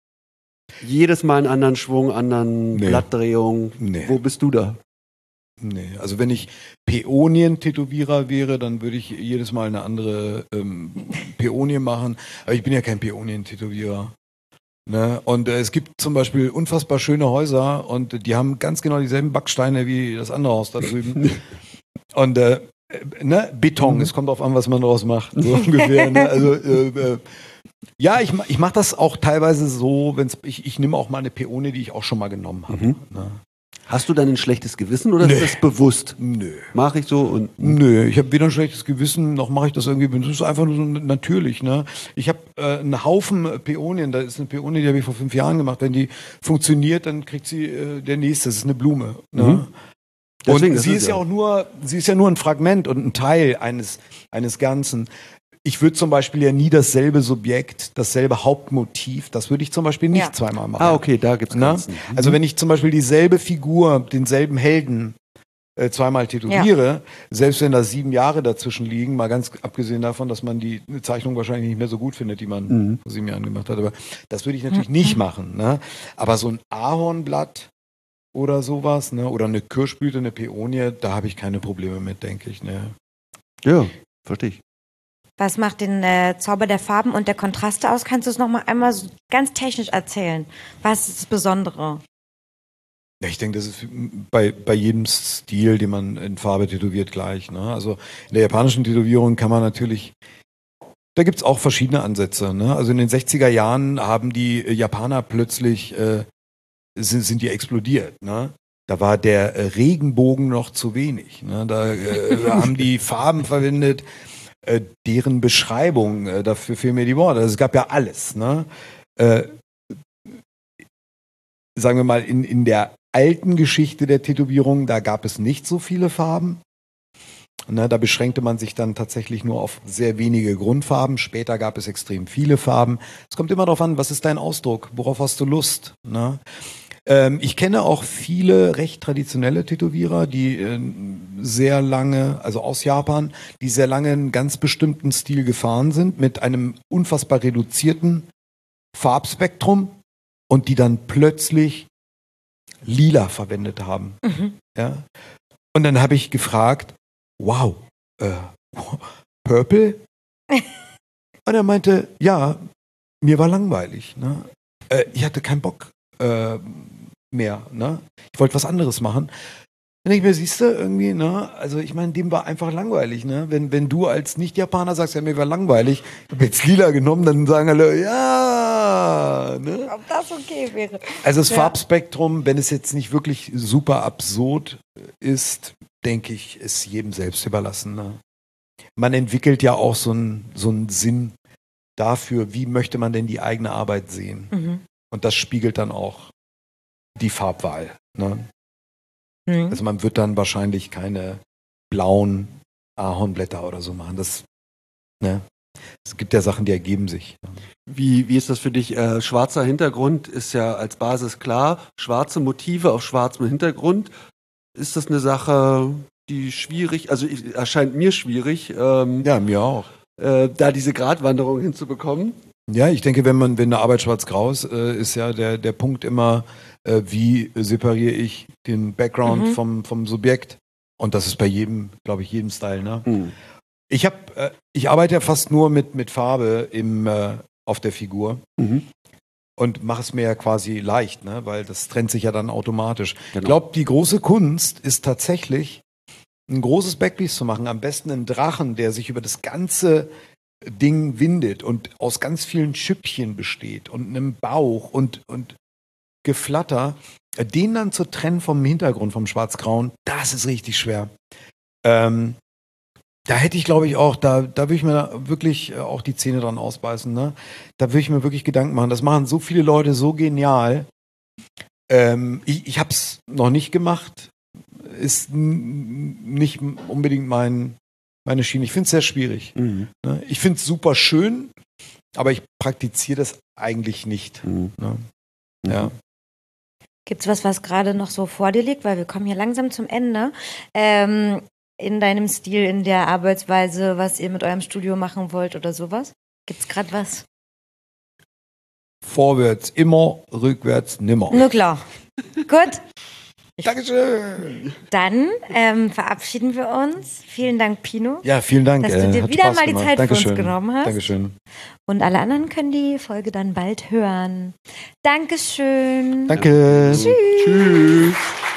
jedes Mal einen anderen Schwung, anderen Nee. Blattdrehung? Nee. Wo bist du da? Nee, also wenn ich Päonien-Tätowierer wäre, dann würde ich jedes Mal eine andere ähm, Päonie machen. Aber ich bin ja kein Päonien-Tätowierer. Ne? Und äh, es gibt zum Beispiel unfassbar schöne Häuser und die haben ganz genau dieselben Backsteine wie das andere Haus da drüben. Und äh, äh, ne? Beton, es kommt drauf an, was man daraus macht. So ungefähr. Ne? Also äh, äh, ja, ich, ma- ich mache das auch teilweise so, wenn's, ich, ich nehme auch mal eine Päonie, die ich auch schon mal genommen habe. Mhm. Ne? Hast du dann ein schlechtes Gewissen oder Nee. ist das bewusst? Nö. Mache ich so und Nö, ich habe weder ein schlechtes Gewissen, noch mache ich das irgendwie. Das ist einfach nur so natürlich. Ne? Ich habe äh, einen Haufen Päonien. Da ist eine Päonie, die habe ich vor fünf Jahren gemacht. Wenn die funktioniert, dann kriegt sie äh, der nächste. Das ist eine Blume. Ne? Mhm. Deswegen, Und das sie ist ist ja ja- auch nur, sie ist ja nur ein Fragment und ein Teil eines eines Ganzen. Ich würde zum Beispiel ja nie dasselbe Subjekt, dasselbe Hauptmotiv, das würde ich zum Beispiel nicht Ja. zweimal machen. Ah, okay, da gibt's Na? Grenzen. Also wenn ich zum Beispiel dieselbe Figur, denselben Helden äh, zweimal tätowiere, selbst wenn da sieben Jahre dazwischen liegen, mal ganz abgesehen davon, dass man die Zeichnung wahrscheinlich nicht mehr so gut findet, die man Mhm. vor sieben Jahren gemacht hat, aber das würde ich natürlich nicht machen. Ne? Aber so ein Ahornblatt oder sowas, ne? Oder eine Kirschblüte, eine Päonie, da habe ich keine Probleme mit, denke ich. Ne? Ja, verstehe ich. Was macht den äh, Zauber der Farben und der Kontraste aus? Kannst du es nochmal einmal so ganz technisch erzählen? Was ist das Besondere? Ja, ich denke, das ist bei, bei jedem Stil, den man in Farbe tätowiert, gleich. Ne? Also in der japanischen Tätowierung kann man natürlich, da gibt es auch verschiedene Ansätze. Ne? Also in den sechziger Jahren haben die Japaner plötzlich, äh, sind, sind die explodiert. Ne? Da war der äh, Regenbogen noch zu wenig. Ne? Da äh, haben die Farben verwendet, äh, deren Beschreibung, äh, dafür fehlen mir die Worte. Also es gab ja alles. Ne? Äh, sagen wir mal, in, in der alten Geschichte der Tätowierung, da gab es nicht so viele Farben. Ne, da beschränkte man sich dann tatsächlich nur auf sehr wenige Grundfarben. Später gab es extrem viele Farben. Es kommt immer darauf an, was ist dein Ausdruck? Worauf hast du Lust? Ne? Ähm, ich kenne auch viele recht traditionelle Tätowierer, die äh, sehr lange, also aus Japan, die sehr lange einen ganz bestimmten Stil gefahren sind, mit einem unfassbar reduzierten Farbspektrum und die dann plötzlich lila verwendet haben. Mhm. Ja? Und dann habe ich gefragt, wow, äh, Purple? Und er meinte, ja, mir war langweilig. Ne? Äh, ich hatte keinen Bock äh, mehr. Ne? Ich wollte was anderes machen. Dann denke ich mir, siehst du, irgendwie, ne? Also ich meine, dem war einfach langweilig. Ne? Wenn, wenn du als Nicht-Japaner sagst, ja, mir war langweilig, ich habe jetzt lila genommen, dann sagen alle, ja. Ne? Ob das okay wäre? Also das Ja. Farbspektrum, wenn es jetzt nicht wirklich super absurd ist, denke ich, ist jedem selbst überlassen. Ne? Man entwickelt ja auch so einen so einen Sinn dafür, wie möchte man denn die eigene Arbeit sehen. Mhm. Und das spiegelt dann auch die Farbwahl. Ne? Mhm. Also man wird dann wahrscheinlich keine blauen Ahornblätter oder so machen. Das, ne? Es gibt ja Sachen, die ergeben sich. Wie, wie ist das für dich? Äh, schwarzer Hintergrund ist ja als Basis klar. Schwarze Motive auf schwarzem Hintergrund. Ist das eine Sache, die schwierig, also ich, erscheint mir schwierig, ähm, Ja, mir auch. äh, da diese Gratwanderung hinzubekommen? Ja, ich denke, wenn man, wenn eine Arbeit schwarz-grau ist, äh, ist ja der, der Punkt immer, äh, wie separiere ich den Background Mhm. vom, vom Subjekt. Und das ist bei jedem, glaube ich, jedem Style. Ne? Mhm. Ich habe, äh, ich arbeite ja fast nur mit, mit Farbe im, äh, auf der Figur Mhm. und mache es mir ja quasi leicht, ne? Weil das trennt sich ja dann automatisch. Genau. Ich glaube, die große Kunst ist tatsächlich, ein großes Backpiece zu machen, am besten einen Drachen, der sich über das ganze Ding windet und aus ganz vielen Schüppchen besteht und einem Bauch und, und Geflatter, den dann zu trennen vom Hintergrund, vom Schwarz-Grauen, das ist richtig schwer. Ähm, da hätte ich, glaube ich, auch, da, da würde ich mir wirklich äh, auch die Zähne dran ausbeißen. Ne? Da würde ich mir wirklich Gedanken machen. Das machen so viele Leute so genial. Ähm, ich ich habe es noch nicht gemacht. Ist n- nicht unbedingt mein, meine Schiene. Ich finde es sehr schwierig. Mhm. Ne? Ich finde es super schön, aber ich praktiziere das eigentlich nicht. Mhm. Ne? Ja. Gibt's was, was gerade noch so vor dir liegt? Weil wir kommen hier langsam zum Ende. Ähm, in deinem Stil, in der Arbeitsweise, was ihr mit eurem Studio machen wollt oder sowas? Gibt's gerade was? Vorwärts immer, rückwärts nimmer. Nur klar. Gut, Dankeschön. dann ähm, verabschieden wir uns. Vielen Dank, Pino. Ja, vielen Dank. Dass du äh, dir hat wieder Spaß mal die gemacht. Zeit für uns Dankeschön. genommen hast. Dankeschön. Und alle anderen können die Folge dann bald hören. Dankeschön. Danke. Tschüss. Tschüss.